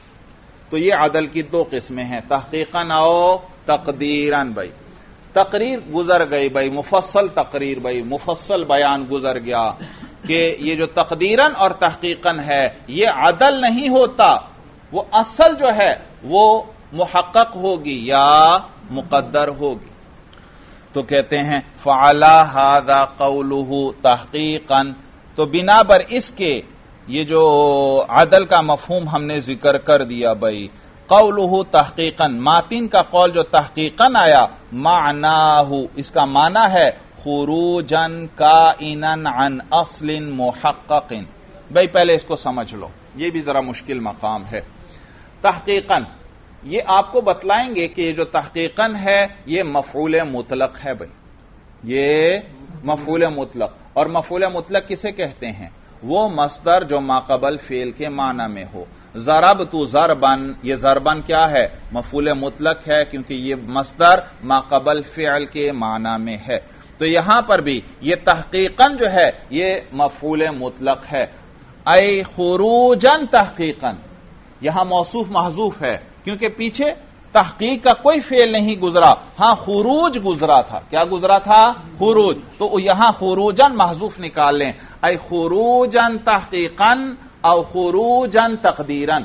تو یہ عدل کی دو قسمیں ہیں، تحقیقاً او تقدیراً بھائی. تقریر گزر گئی بھائی، مفصل تقریر بھائی، مفصل بیان گزر گیا کہ یہ جو تقدیراً اور تحقیقاً ہے یہ عدل نہیں ہوتا، وہ اصل جو ہے وہ محقق ہوگی یا مقدر ہوگی. تو کہتے ہیں فعلی ھذا قولہ تحقیقاً، تو بنا بر اس کے یہ جو عدل کا مفہوم ہم نے ذکر کر دیا بھائی. قولہ تحقیقاً، ماتن کا قول جو تحقیقاً آیا، معناہ، اس کا معنی ہے خروجاً کائناً عن اصل محقق. بھائی پہلے اس کو سمجھ لو، یہ بھی ذرا مشکل مقام ہے. تحقیقاً یہ آپ کو بتلائیں گے کہ یہ جو تحقیقاً ہے یہ مفعول مطلق ہے بھائی، یہ مفعول مطلق. اور مفعول مطلق کسے کہتے ہیں؟ وہ مصدر جو ماقبل فعل کے معنی میں ہو. ضربت ضربن، یہ ضربن کیا ہے؟ مفعول مطلق ہے، کیونکہ یہ مصدر ماقبل فعل کے معنی میں ہے. تو یہاں پر بھی یہ تحقیقاً جو ہے یہ مفعول مطلق ہے. ای خروجاً تحقیقاً، یہاں موصوف محذوف ہے کیونکہ پیچھے تحقیق کا کوئی فعل نہیں گزرا، ہاں خروج گزرا تھا. کیا گزرا تھا؟ خروج. تو یہاں خروجاً محذوف نکال لیں، ای خروجاً تحقیقاً او خروجاً تقدیراً،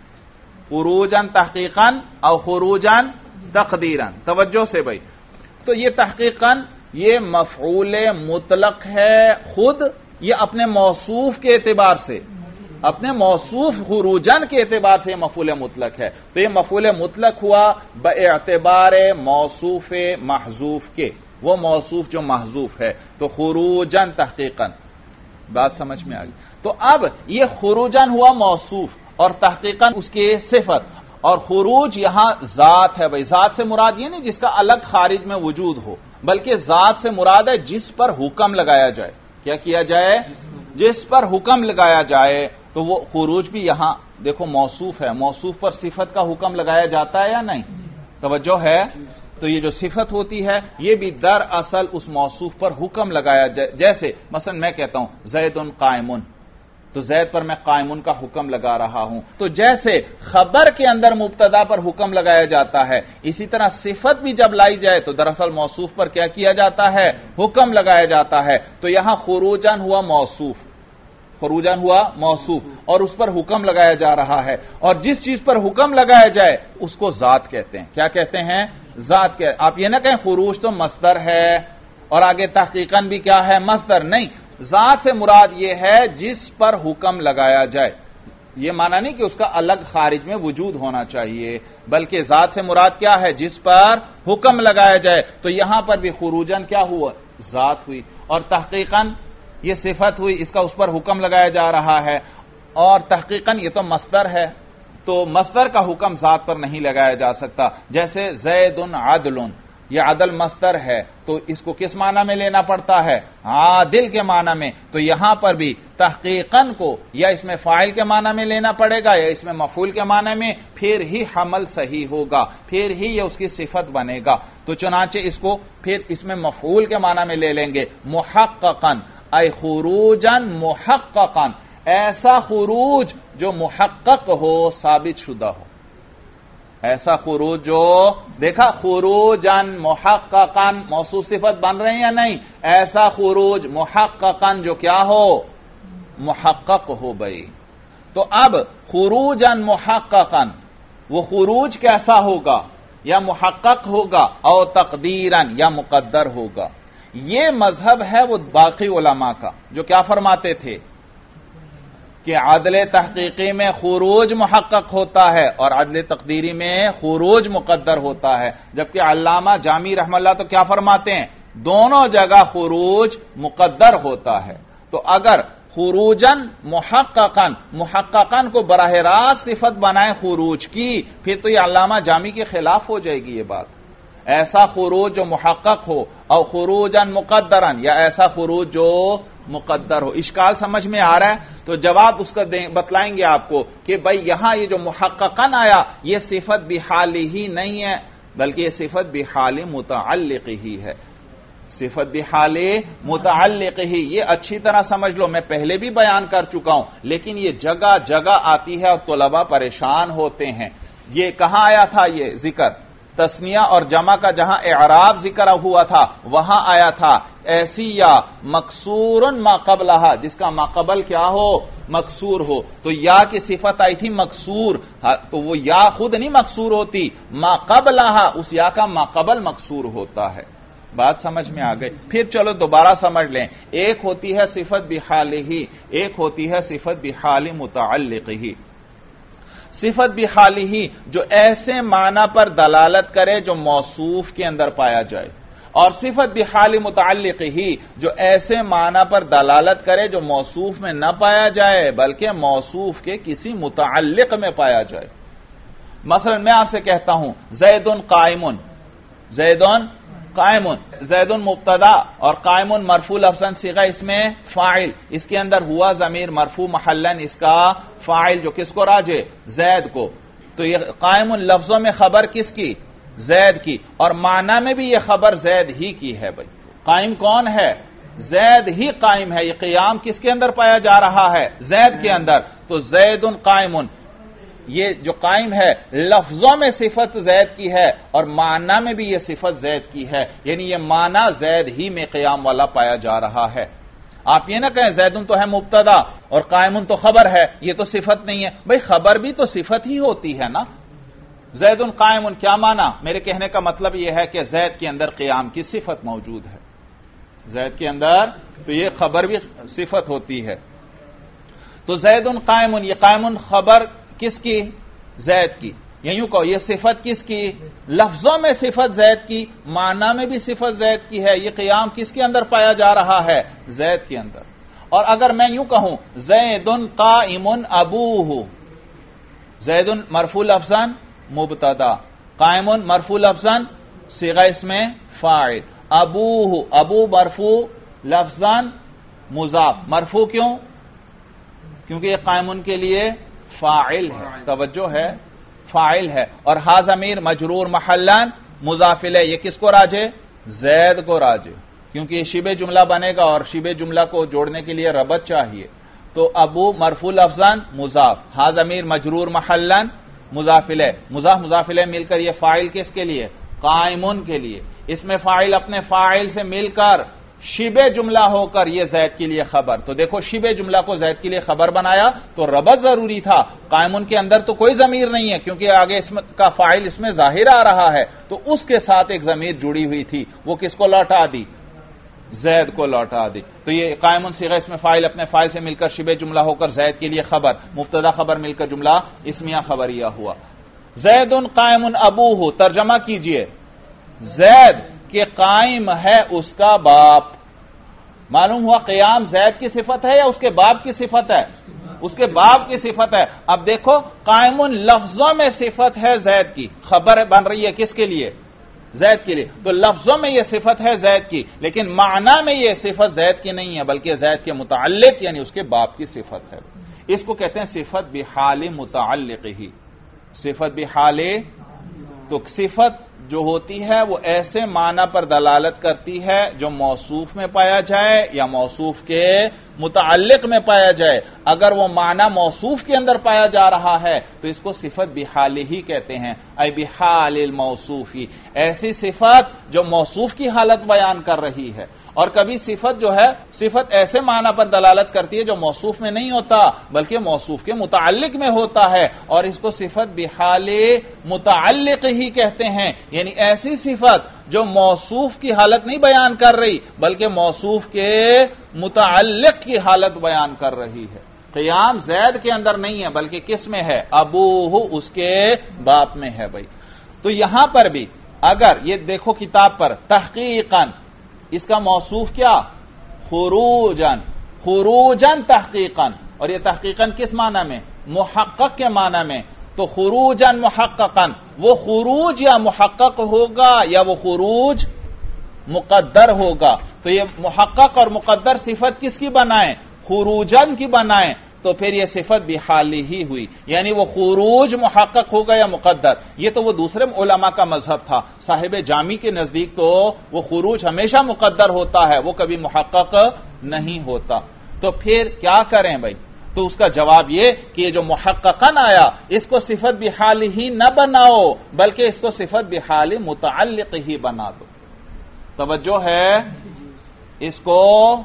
خروجاً تحقیقاً او خروجاً تقدیراً. توجہ سے بھائی، تو یہ تحقیقاً یہ مفعول مطلق ہے، خود یہ اپنے موصوف کے اعتبار سے، اپنے موصوف خروجاً کے اعتبار سے یہ مفعول مطلق ہے. تو یہ مفعول مطلق ہوا باعتبار موصوف محذوف کے، وہ موصوف جو محذوف ہے. تو خروجاً تحقیقاً، بات سمجھ میں آ گئی. تو اب یہ خروجاً ہوا موصوف اور تحقیقاً اس کی صفت. اور خروج یہاں ذات ہے بھائی. ذات سے مراد یہ نہیں جس کا الگ خارج میں وجود ہو، بلکہ ذات سے مراد ہے جس پر حکم لگایا جائے. کیا کیا جائے؟ جس پر حکم لگایا جائے. تو وہ خروج بھی یہاں دیکھو موصوف ہے، موصوف پر صفت کا حکم لگایا جاتا ہے یا نہیں؟ توجہ ہے. تو یہ جو صفت ہوتی ہے یہ بھی دراصل اس موصوف پر حکم لگایا جائے. جیسے مثلا میں کہتا ہوں زید قائمن، تو زید پر میں قائمن کا حکم لگا رہا ہوں. تو جیسے خبر کے اندر مبتدا پر حکم لگایا جاتا ہے، اسی طرح صفت بھی جب لائی جائے تو دراصل موصوف پر کیا کیا جاتا ہے؟ حکم لگایا جاتا ہے. تو یہاں خروجاً ہوا موصوف، خروجن ہوا موصوف اور اس پر حکم لگایا جا رہا ہے، اور جس چیز پر حکم لگایا جائے اس کو ذات کہتے ہیں. کیا کہتے ہیں؟ ذات. آپ یہ نہ کہیں خروج تو مصدر ہے اور آگے تحقیقاً بھی کیا ہے؟ مصدر. نہیں، ذات سے مراد یہ ہے جس پر حکم لگایا جائے. یہ معنی نہیں کہ اس کا الگ خارج میں وجود ہونا چاہیے، بلکہ ذات سے مراد کیا ہے؟ جس پر حکم لگایا جائے. تو یہاں پر بھی خروجن کیا ہوا؟ ذات ہوئی، اور تحقیقاً یہ صفت ہوئی، اس کا اس پر حکم لگایا جا رہا ہے. اور تحقیقاً یہ تو مصدر ہے، تو مصدر کا حکم ذات پر نہیں لگایا جا سکتا. جیسے زید عدل، یہ عدل مصدر ہے تو اس کو کس معنی میں لینا پڑتا ہے؟ عادل کے معنی میں. تو یہاں پر بھی تحقیقاً کو یا اس میں فاعل کے معنی میں لینا پڑے گا یا اس میں مفعول کے معنی میں، پھر ہی حمل صحیح ہوگا، پھر ہی یہ اس کی صفت بنے گا. تو چنانچہ اس کو پھر اس میں مفعول کے معنی میں لے لیں گے. محققاً اے خروجاً محققاً، ایسا خروج جو محقق ہو، ثابت شدہ ہو. ایسا خروج جو دیکھا خروجاً محققاً موصوف صفت بن رہے ہیں یا نہیں؟ ایسا خروج محققاً جو کیا ہو؟ محقق ہو بھائی. تو اب خروجاً محققاً وہ خروج کیسا ہوگا؟ یا محقق ہوگا او تقدیراً یا مقدر ہوگا. یہ مذہب ہے وہ باقی علماء کا جو کیا فرماتے تھے کہ عدل تحقیقی میں خروج محقق ہوتا ہے اور عدل تقدیری میں خروج مقدر ہوتا ہے. جبکہ علامہ جامی رحمہ اللہ تو کیا فرماتے ہیں؟ دونوں جگہ خروج مقدر ہوتا ہے. تو اگر خروجاً محققاً کو براہ راست صفت بنائے خروج کی، پھر تو یہ علامہ جامی کے خلاف ہو جائے گی یہ بات. ایسا خروج جو محقق ہو اور خروجاً مقدراً، یا ایسا خروج جو مقدر ہو. اشکال سمجھ میں آ رہا ہے؟ تو جواب اس کا بتلائیں گے آپ کو کہ بھائی یہاں یہ جو محققاً آیا یہ صفت بحال ہی نہیں ہے، بلکہ یہ صفت بحال متعلق ہی ہے. صفت بحال متعلق ہی، یہ اچھی طرح سمجھ لو. میں پہلے بھی بیان کر چکا ہوں، لیکن یہ جگہ جگہ آتی ہے اور طلباء پریشان ہوتے ہیں. یہ کہاں آیا تھا یہ ذکر؟ تسنیہ اور جمع کا جہاں اعراب ذکر ہوا تھا وہاں آیا تھا ایسی یا مکسور ما قبلہا، جس کا ما قبل کیا ہو؟ مکسور ہو. تو یا کی صفت آئی تھی مکسور، تو وہ یا خود نہیں مکسور ہوتی، ما قبلہا اس یا کا ما قبل مکسور ہوتا ہے. بات سمجھ میں آ گئی؟ پھر چلو دوبارہ سمجھ لیں. ایک ہوتی ہے صفت بحال ہی، ایک ہوتی ہے صفت بحال متعلق ہی. صفت بحال ہی جو ایسے معنی پر دلالت کرے جو موصوف کے اندر پایا جائے، اور صفت بحال متعلق ہی جو ایسے معنی پر دلالت کرے جو موصوف میں نہ پایا جائے بلکہ موصوف کے کسی متعلق میں پایا جائے. مثلا میں آپ سے کہتا ہوں زید قائم، زید قائم، زید مبتدا اور قائم مرفوع لفظاً صیغہ اس میں فاعل، اس کے اندر ہوا ضمیر مرفوع محلاً اس کا فاعل جو کس کو راجع؟ زید کو. تو یہ قائم لفظوں میں خبر کس کی؟ زید کی، اور معنی میں بھی یہ خبر زید ہی کی ہے. بھائی قائم کون ہے؟ زید ہی قائم ہے. یہ قیام کس کے اندر پایا جا رہا ہے؟ زید کے اندر. تو زید قائم، یہ جو قائم ہے لفظوں میں صفت زید کی ہے اور معنی میں بھی یہ صفت زید کی ہے، یعنی یہ معنی زید ہی میں قیام والا پایا جا رہا ہے. آپ یہ نہ کہیں زیدن تو ہے مبتدا اور قائمن تو خبر ہے، یہ تو صفت نہیں ہے. بھئی خبر بھی تو صفت ہی ہوتی ہے نا. زیدن قائمن کیا معنی؟ میرے کہنے کا مطلب یہ ہے کہ زید کے اندر قیام کی صفت موجود ہے. زید کے اندر تو یہ خبر بھی صفت ہوتی ہے. تو زیدن قائمن، یہ قائمن خبر کس کی؟ زید کی. یوں کہو یہ صفت کس کی؟ لفظوں میں صفت زید کی، معنی میں بھی صفت زید کی ہے. یہ قیام کس کے اندر پایا جا رہا ہے؟ زید کے اندر. اور اگر میں یوں کہوں زید قائم ابوہ، زید مرفوع لفظاً مبتدا، قائم مرفوع لفظاً صیغہ اس میں فاعل، ابوہ ابو مرفوع لفظاً مضاف. مرفوع کیوں؟ کیونکہ یہ قائم کے لیے فاعل ہے، توجہ ہے، فاعل ہے. اور ہا ضمیر مجرور محلاً مضاف الیہ، یہ کس کو راجع؟ زید کو راجع، کیونکہ یہ شبہ جملہ بنے گا اور شبہ جملہ کو جوڑنے کے لیے ربط چاہیے. تو ابو مرفوع لفظاً مضاف، ہا ضمیر مجرور محلاً مضاف الیہ، مضاف الیہ مل کر یہ فاعل کس کے لیے؟ قائمن کے لیے. اس میں فاعل اپنے فاعل سے مل کر شبہ جملہ ہو کر یہ زید کے لیے خبر. تو دیکھو شبہ جملہ کو زید کے لیے خبر بنایا تو ربط ضروری تھا. قائم کے اندر تو کوئی ضمیر نہیں ہے کیونکہ آگے اس کا فاعل اس میں ظاہر آ رہا ہے, تو اس کے ساتھ ایک ضمیر جڑی ہوئی تھی, وہ کس کو لوٹا دی؟ زید کو لوٹا دی. تو یہ قائم صیغہ اس میں فاعل اپنے فاعل سے مل کر شبہ جملہ ہو کر زید کے لیے خبر, مبتدا خبر مل کر جملہ اسمیہ خبریہ ہوا. زید قائم ابوہ, ترجمہ کیجئے, زید کہ قائم ہے اس کا باپ. معلوم ہوا قیام زید کی صفت ہے یا اس کے باپ کی صفت ہے؟ اس کے باپ کی صفت ہے. اب دیکھو قائم لفظوں میں صفت ہے زید کی, خبر بن رہی ہے کس کے لیے؟ زید کے لیے. تو لفظوں میں یہ صفت ہے زید کی, لیکن معنی میں یہ صفت زید کی نہیں ہے بلکہ زید کے متعلق یعنی اس کے باپ کی صفت ہے. اس کو کہتے ہیں صفت بحال متعلق ہی. صفت بحال, تو صفت جو ہوتی ہے وہ ایسے معنی پر دلالت کرتی ہے جو موصوف میں پایا جائے یا موصوف کے متعلق میں پایا جائے. اگر وہ معنی موصوف کے اندر پایا جا رہا ہے تو اس کو صفت بحال ہی کہتے ہیں, اے بحال الموصوف ہی, ایسی صفت جو موصوف کی حالت بیان کر رہی ہے. اور کبھی صفت جو ہے صفت ایسے معنی پر دلالت کرتی ہے جو موصوف میں نہیں ہوتا بلکہ موصوف کے متعلق میں ہوتا ہے, اور اس کو صفت بحال متعلق ہی کہتے ہیں. یعنی ایسی صفت جو موصوف کی حالت نہیں بیان کر رہی بلکہ موصوف کے متعلق کی حالت بیان کر رہی ہے. قیام زید کے اندر نہیں ہے بلکہ کس میں ہے؟ ابوہ, اس کے باپ میں ہے. بھائی تو یہاں پر بھی اگر یہ دیکھو کتاب پر تحقیقاً, اس کا موصوف کیا؟ خروجاً, خروجاً تحقیقاً, اور یہ تحقیقاً کس معنی میں؟ محقق کے معنی میں. تو خروجاً محققاً, وہ خروج یا محقق ہوگا یا وہ خروج مقدر ہوگا. تو یہ محقق اور مقدر صفت کس کی بنائیں؟ خروجاً کی بنائیں. تو پھر یہ صفت بحالی ہی ہوئی, یعنی وہ خروج محقق ہوگا یا مقدر. یہ تو وہ دوسرے علماء کا مذہب تھا. صاحب جامی کے نزدیک تو وہ خروج ہمیشہ مقدر ہوتا ہے, وہ کبھی محقق نہیں ہوتا. تو پھر کیا کریں بھائی؟ تو اس کا جواب یہ کہ یہ جو محققاً آیا اس کو صفت بحال ہی نہ بناؤ بلکہ اس کو صفت بحال متعلق ہی بنا دو. توجہ ہے, اس کو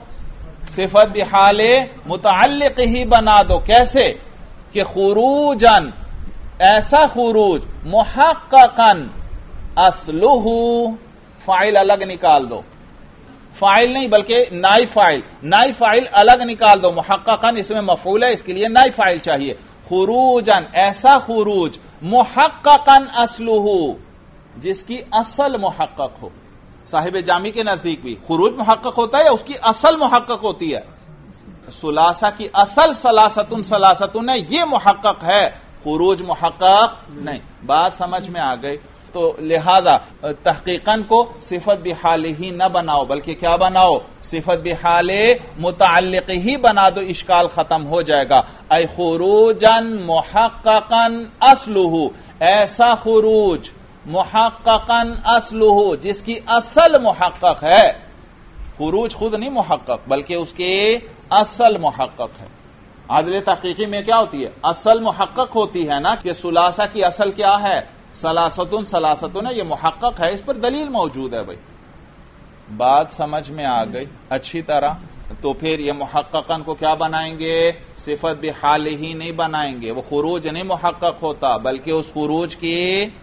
صفت بحال متعلق ہی بنا دو. کیسے؟ کہ خروجاً, ایسا خروج, محققاً, اصلہ, فاعل الگ نکال دو, فاعل نہیں بلکہ نائب فاعل, نائب فاعل الگ نکال دو. محققاً اس میں مفعول ہے, اس کے لیے نائب فاعل چاہیے. خروجاً, ایسا خروج, محققاً اصلہ, جس کی اصل محقق ہو. صاحب جامی کے نزدیک بھی خروج محقق ہوتا ہے یا اس کی اصل محقق ہوتی ہے؟ ثلاثہ کی اصل ثلاثتن ثلاثتن ہے, یہ محقق ہے, خروج محقق نہیں. بات سمجھ میں آ گئی. تو لہذا تحقیقاً کو صفت بحال ہی نہ بناؤ بلکہ کیا بناؤ؟ صفت بحال متعلق ہی بنا دو, اشکال ختم ہو جائے گا. اے خروجاً محققاً اصلہ, ایسا خروج محققاً اصلہ, جس کی اصل محقق ہے. خروج خود نہیں محقق بلکہ اس کی اصل محقق ہے. عدل تحقیقی میں کیا ہوتی ہے؟ اصل محقق ہوتی ہے نا, کہ ثلاثہ کی اصل کیا ہے؟ ثلاثتن ثلاثتن ہے, یہ محقق ہے, اس پر دلیل موجود ہے. بھائی بات سمجھ میں آ گئی اچھی طرح. تو پھر یہ محققاً کو کیا بنائیں گے؟ صفت بحال ہی نہیں بنائیں گے, وہ خروج نہیں محقق ہوتا بلکہ اس خروج کی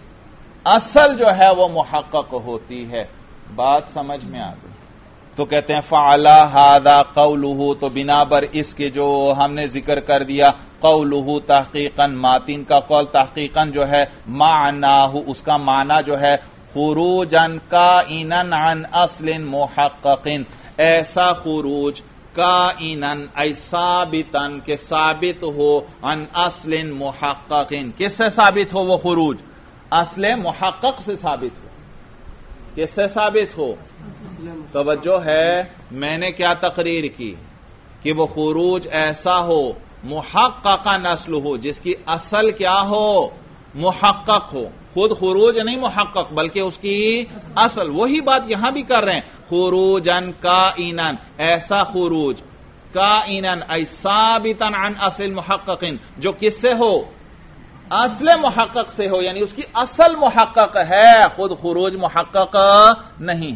اصل جو ہے وہ محقق ہوتی ہے. بات سمجھ میں آ گئی. تو کہتے ہیں فعلا ھذا قولہ, تو بنا بر اس کے جو ہم نے ذکر کر دیا, قولہ تحقیقاً, ماتین کا قول تحقیقاً جو ہے, معناہ, اس کا معنی جو ہے, خروجاً کائناً عن اصل محقق, ایسا خروج, کائناً ای ثابتاً, کہ ثابت ہو, عن اصل محقق, کس سے ثابت ہو وہ خروج؟ اصل محقق سے ثابت ہو. کس سے ثابت ہو؟ توجہ ہے, میں نے کیا تقریر کی کہ وہ خروج ایسا ہو, محققاً اصل ہو, جس کی اصل کیا ہو؟ محقق ہو. خود خروج نہیں محقق بلکہ اس کی اصل. وہی بات یہاں بھی کر رہے ہیں, خروجاً کائناً, ایسا خروج, کائناً ای ثابتاً عن اصل محقق, جو کس سے ہو؟ اصل محقق سے ہو, یعنی اس کی اصل محقق ہے, خود خروج محقق نہیں ہے.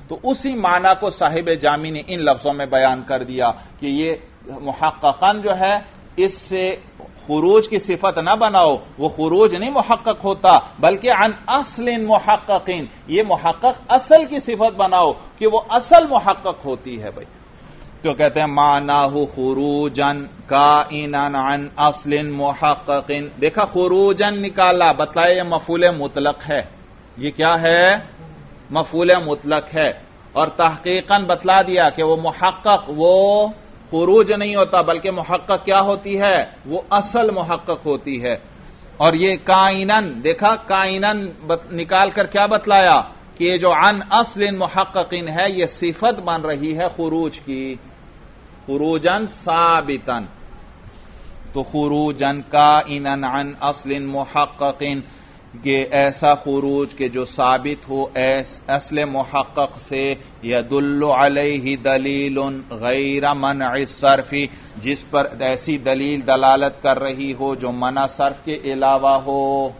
تو اسی معنی کو صاحب جامی نے ان لفظوں میں بیان کر دیا کہ یہ محققاً جو ہے اس سے خروج کی صفت نہ بناؤ، وہ خروج نہیں محقق ہوتا بلکہ عن اصل محققین، یہ محقق اصل کی صفت بناؤ کہ وہ اصل محقق ہوتی ہے بھائی. تو کہتے ہیں معناہ خروجن کائنن عن اصل محققین. دیکھا خروجن نکالا، بتلایا یہ مفعول مطلق ہے. یہ کیا ہے؟ مفعول مطلق ہے. اور تحقیقاً بتلا دیا کہ وہ محقق وہ خروج نہیں ہوتا بلکہ محقق کیا ہوتی ہے؟ وہ اصل محقق ہوتی ہے. اور یہ کائنن، دیکھا کائنن نکال کر کیا بتلایا کہ یہ جو عن اصل محققین ہے یہ صفت بن رہی ہے خروج کی، خروجن ثابتن. تو خروجن کائنن عن اصل محققین، کہ ایسا خروج کہ جو ثابت ہو اصل محقق سے، یدل علیہ دلیل غیر منع الصرف، جس پر ایسی دلیل دلالت کر رہی ہو جو منع صرف کے علاوہ ہو.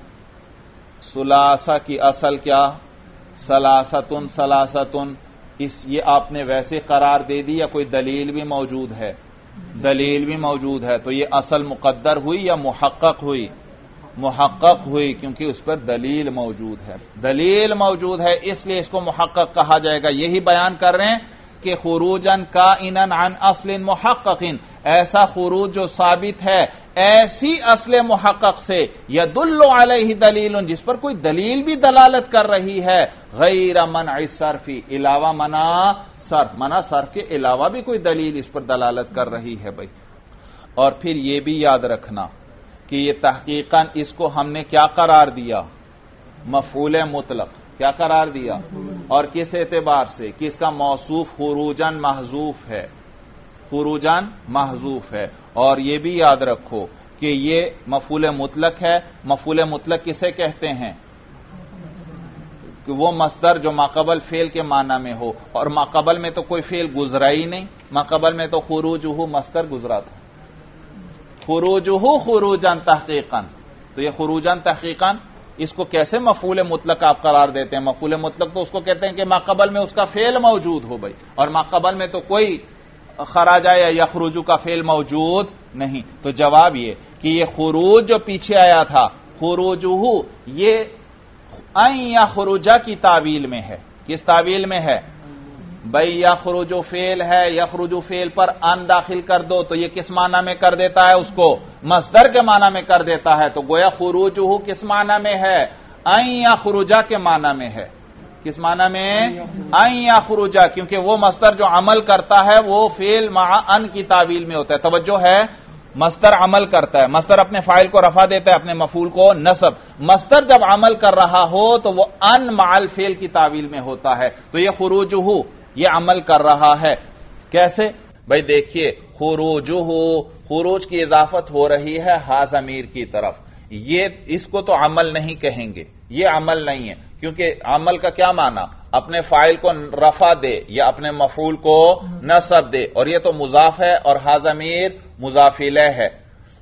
ثلاثہ کی اصل کیا؟ ثلاثتن ثلاثتن. یہ آپ نے ویسے قرار دے دی یا کوئی دلیل بھی موجود ہے؟ دلیل بھی موجود ہے. تو یہ اصل مقدر ہوئی یا محقق ہوئی؟ محقق ہوئی، کیونکہ اس پر دلیل موجود ہے. دلیل موجود ہے اس لیے اس کو محقق کہا جائے گا. یہی بیان کر رہے ہیں کہ خروجن کائنن عن اصل محققین، ایسا خروج جو ثابت ہے ایسی اصل محقق سے، یدل علیہ دلیل، جس پر کوئی دلیل بھی دلالت کر رہی ہے، غیر منع الصرف، علاوہ منع صرف، منع صرف کے علاوہ بھی کوئی دلیل اس پر دلالت کر رہی ہے بھائی. اور پھر یہ بھی یاد رکھنا کہ یہ تحقیقاً اس کو ہم نے کیا قرار دیا؟ مفعول مطلق. کیا قرار دیا؟ اور کس اعتبار سے کہ اس کا موصوف خروجن محذوف ہے، خروجن محذوف ہے. اور یہ بھی یاد رکھو کہ یہ مفعول مطلق ہے. مفعول مطلق کسے کہتے ہیں؟ کہ وہ مصدر جو ماقبل فعل کے معنی میں ہو، اور ماقبل میں تو کوئی فعل گزرا ہی نہیں، ماقبل میں تو خروجہ مصدر گزرا تھا. خروجہ خروجن تحقیقاً، تو یہ خروجن تحقیقاً اس کو کیسے مفعول مطلق آپ قرار دیتے ہیں؟ مفعول مطلق تو اس کو کہتے ہیں کہ ماقبل میں اس کا فعل موجود ہو بھائی، اور ماقبل میں تو کوئی خراجہ یا یخرجو کا فعل موجود نہیں. تو جواب یہ کہ یہ خروج جو پیچھے آیا تھا خروجہ، یہ ان یخرجا کی تعویل میں ہے. کس تعویل میں ہے بھائی؟ یخرجو فعل ہے، یخرجو فعل پر ان داخل کر دو تو یہ کس معنی میں کر دیتا ہے؟ اس کو مصدر کے معنی میں کر دیتا ہے. تو گویا خروجہ کس معنی میں ہے؟ ان یخرجا کے معنی میں ہے. کس معنی میں؟ ان یخرجا، کیونکہ وہ مصدر جو عمل کرتا ہے وہ فعل مع ان کی تعویل میں ہوتا ہے. توجہ ہے، مصدر عمل کرتا ہے، مصدر اپنے فاعل کو رفع دیتا ہے، اپنے مفعول کو نصب. مصدر جب عمل کر رہا ہو تو وہ ان مع الفعل کی تعویل میں ہوتا ہے. تو یہ خروجہ یہ عمل کر رہا ہے. کیسے بھائی؟ دیکھیے خروجہ، خروج کی اضافت ہو رہی ہے ہا ضمیر کی طرف. یہ اس کو تو عمل نہیں کہیں گے، یہ عمل نہیں ہے، کیونکہ عمل کا کیا معنی؟ اپنے فاعل کو رفع دے یا اپنے مفعول کو نصب دے، اور یہ تو مضاف ہے اور ہا ضمیر مضاف الیہ ہے.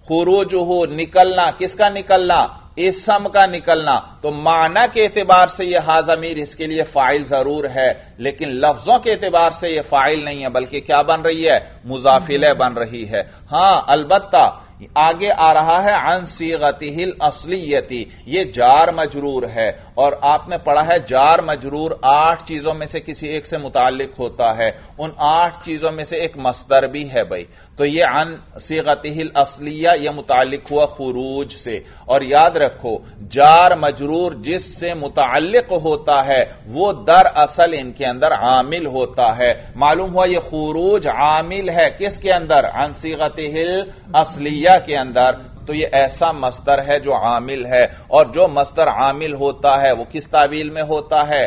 خروجہ نکلنا، کس کا نکلنا؟ اسم کا نکلنا. تو معنی کے اعتبار سے یہ ہا ضمیر اس کے لیے فاعل ضرور ہے، لیکن لفظوں کے اعتبار سے یہ فاعل نہیں ہے بلکہ کیا بن رہی ہے؟ مضاف الیہ بن رہی ہے. ہاں البتہ آگے آ رہا ہے عن صیغتہ الاصلیتی، یہ جار مجرور ہے، اور آپ نے پڑھا ہے جار مجرور 8 چیزوں میں سے کسی ایک سے متعلق ہوتا ہے. ان 8 چیزوں میں سے ایک مصدر بھی ہے بھائی. تو یہ عن صیغتہ الاصلیہ یہ متعلق ہوا خروج سے. اور یاد رکھو جار مجرور جس سے متعلق ہوتا ہے وہ در اصل ان کے اندر عامل ہوتا ہے. معلوم ہوا یہ خروج عامل ہے کس کے اندر؟ عن صیغتہ الاصلیہ کے اندر. تو یہ ایسا مصدر ہے جو عامل ہے، اور جو مصدر عامل ہوتا ہے وہ کس تعویل میں ہوتا ہے؟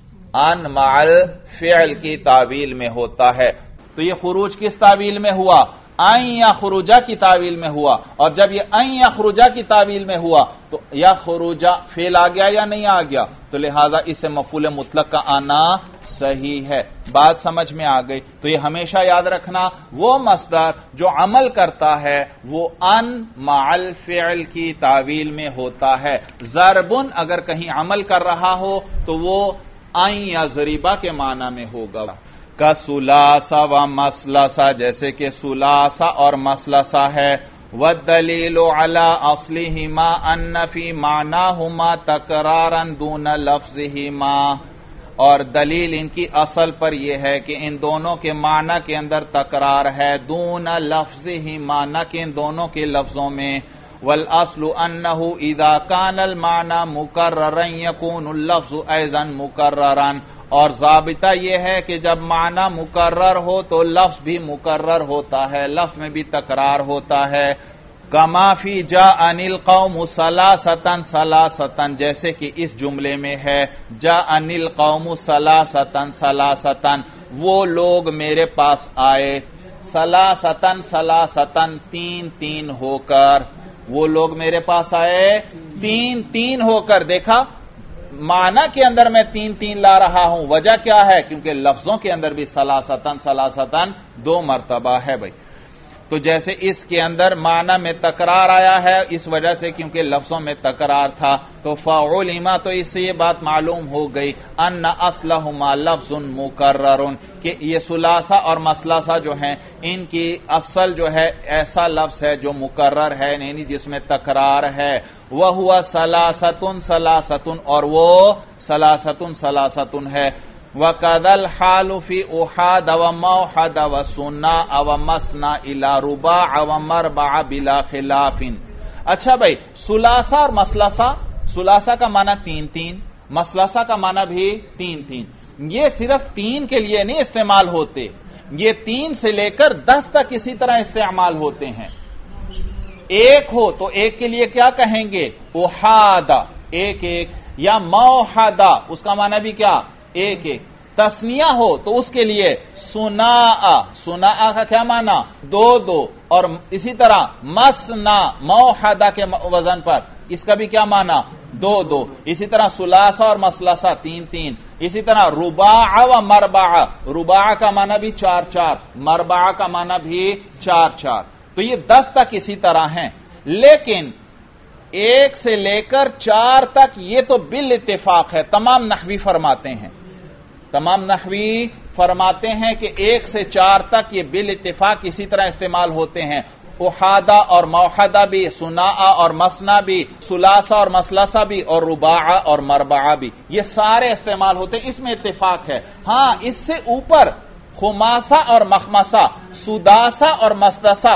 ان مع الفعل کی تعویل میں ہوتا ہے. تو یہ خروج کس تعویل میں ہوا؟ ان یخرجا کی تعویل میں ہوا. اور جب یہ ان یخرجا کی تعویل میں ہوا تو یخرجا فعل آ گیا یا نہیں آ گیا؟ تو لہذا اسے مفعول مطلق کا آنا صحیح ہے. بات سمجھ میں آ گئی؟ تو یہ ہمیشہ یاد رکھنا وہ مصدر جو عمل کرتا ہے وہ ان مع الفعل کی تعویل میں ہوتا ہے. ضربن اگر کہیں عمل کر رہا ہو تو وہ ان यज़रिबा के माना में होगा। का सुलासा व मसलसा, जैसे कि सुलासा और मसलसा है। वद्दलीलु अला अस्लिहिमा अन्न फी मानाहुमा तकरारन दून लफ्ज़िहिमा, और दलील इनकी असल पर यह है कि इन दोनों के माना के अंदर तकरार है, दून लफ्ज़िहिमा, न कि इन दोनों के लफ्जों में। वल अस्लु अन्नहु इदा कानल माना मुकर्ररन यकूनुल लफ्ज़ु ऐज़न मुकर्ररन, और ज़ाबिता यह है कि जब माना मुकर्रर हो तो लफ्ज़ भी मुकर्रर होता है, लफ्ज़ में भी तकरार होता है। कमा फी जा अनिल कौम सलासतन सलासतन, जैसे कि इस जुमले में है जा अनिल कौम सलासतन सलासतन, वो लोग मेरे पास आए, सलासतन सलासतन, तीन तीन होकर, वो लोग मेरे पास आए तीन तीन होकर। देखा, माना के अंदर मैं तीन तीन ला रहा हूं, वजह क्या है? क्योंकि लफ्जों के अंदर भी सलासतन सलासतन दो मर्तबा है भाई। तो जैसे इसके अंदर माना में तकरार आया है इस वजह से क्योंकि लफ्जों में तकरार था, तो फ़उलिमा, तो इससे ये बात मालूम हो गई अन्ना अस्लहुमा लफ्जुन मुकर्ररुन, कि ये सुलासा और मसलासा जो हैं इनकी असल जो है ऐसा लफ्ज है जो मुकर्रर है, यानी जिसमें तकरार है। वह हुआ सलासतुन सलासतुन, और वो सलासतुन सलासतुन है। वकदल हालु फी उहाद व मौहद व सुन्ना व मसना इला रुबा व मरबा बिला खिलाफिन। अच्छा भाई, सुलासा और मसलासा, सुलासा का माना तीन तीन, मसलासा का माना भी तीन तीन। ये सिर्फ तीन के लिए नहीं इस्तेमाल होते, ये 3 से लेकर 10 तक इसी तरह इस्तेमाल होते हैं। एक हो तो एक के लिए क्या कहेंगे? उहादा, एक एक, या मौहदा, उसका माना भी क्या? एक एक। तस्निया हो तो उसके लिए सुनाआ, सुनाआ का क्या माना? दो दो। और इसी तरह मसना, मौहदा के वजन पर, इसका भी क्या माना? दो दो। इसी तरह सुलासा और मसलासा तीन तीन। इसी तरह रुबा व मरबा, रुबा का माना भी 4 4, मरबा का माना भी 4 4। तो ये 10 तक इसी तरह हैं, लेकिन 1 से लेकर 4 तक ये तो बिल इत्तेफाक है। तमाम नहवी फरमाते हैं, तमाम नहवी फरमाते हैं कि 1 से 4 तक ये बिल इत्तेफाक इसी तरह इस्तेमाल होते हैं। उहादा और मौहदा भी, सुनाआ और मसना भी, सुलासा और मसलासा भी, और रुबा और मरबा भी, ये सारे इस्तेमाल होते हैं, इसमें इत्तेफाक है। हां, इससे ऊपर खुमासा और मखमसा, सुदासा और मस्तसा,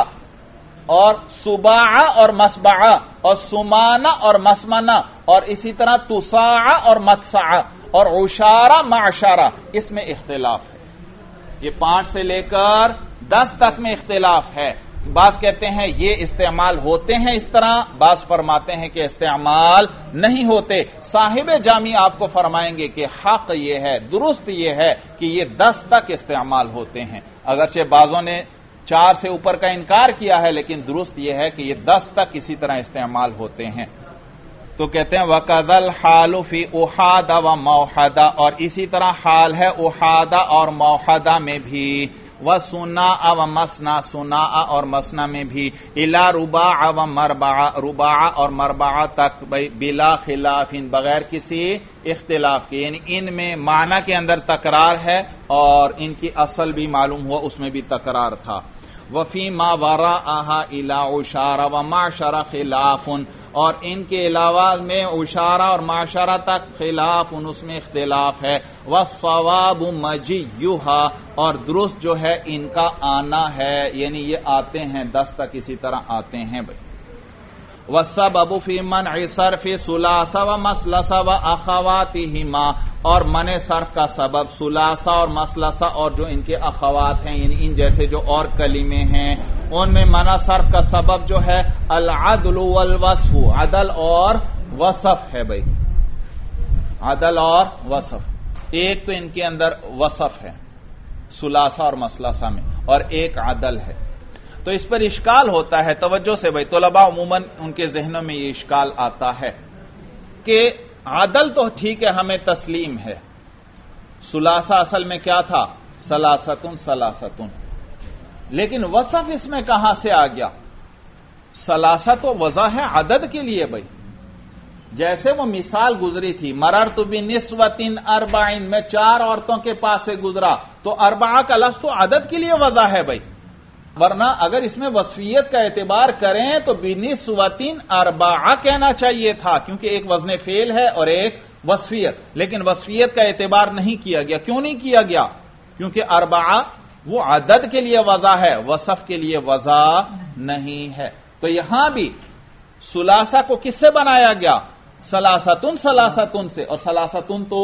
और सुबा और मसबा, और सुमाना और मसमना, और इसी तरह तुसा और मतसा, और उशारा माशारा, इसमें इख्तिलाफ है। ये 5 से लेकर 10 तक में इख्तिलाफ है। बास कहते हैं ये इस्तेमाल होते हैं इस तरह, बास फरमाते हैं कि इस्तेमाल नहीं होते। साहिब जामी आपको फरमाएंगे कि हक ये है, दुरुस्त ये है कि ये 10 तक इस्तेमाल होते हैं। अगरचे बाजों ने 4 से ऊपर का इनकार किया है, लेकिन दुरुस्त यह है कि ये 10 तक इसी तरह इस्तेमाल होते हैं। तो कहते हैं वकदल हालु फी उहादा व मौहदा, और इसी तरह हाल है उहादा और मौहदा में भी। व सुना व मसना, सुना और मसना में भी। इला रुबा व मरबा, रुबा और मरबा तक बिला खिलाफिन, बगैर किसी इख्तिलाफ के, यानी इनमें माना के अंदर तकरार है और इनकी असल भी मालूम हुआ उसमें भी तकरार था। वफी मा वरा आहा इला उशारा व माशरा खिलाफुन, और इनके अलावा में उशारा और माशरा तक खिलाफ, उसमें इख्तिलाफ है। व सवाब मजीयुहा, और दुरुस्त जो है इनका आना है, यानी ये आते हैं 10 तक इसी तरह आते हैं भाई। वसबबु फी मनइ सर्फि सुलासा व मसलसा व अखवातिहिमा, और मने सर्फ का सबब सुलासा और मसलसा और जो इनके अखवात हैं, यानी इन जैसे जो और कलीमे हैं, उनमें मना सर्फ का सबब जो है अल अदलु वल वस्फु, अदल और वसफ है भाई, अदल और वसफ। एक तो इनके अंदर वसफ है सुलासा और मसलसा में, और एक अदल है। तो इस पर इश्काल होता है, तवज्जो से भाई, तलबा उमूमन उनके जहनों में ये इश्काल आता है कि आदल तो ठीक है, हमें तस्लीम है, सुलासा असल में क्या था? सलासतुन सलासतुन, लेकिन वसफ इसमें कहां से आ गया? सलासा तो वज़ा है अदद के लिए भाई, جیسے وہ مثال گزری تھی، مررت بنسوۃ اربعین، میں 4 عورتوں کے پاس سے گزرا، تو اربعہ کا لفظ تو عدد کے لیے وضع ہے بھائی، ورنہ اگر اس میں وصفیت کا اعتبار کریں تو بنسوۃ اربعہ کہنا چاہیے تھا، کیونکہ ایک وزن فعل ہے اور ایک وصفیت، لیکن وصفیت کا اعتبار نہیں کیا گیا۔ کیوں نہیں کیا گیا؟ کیونکہ اربعہ وہ عدد کے لیے وضع ہے، وصف کے لیے وضع نہیں ہے۔ تو یہاں بھی ثلاثہ کو کس سے بنایا گیا؟ ثلاثتن ثلاثتن سے، اور ثلاثتن تو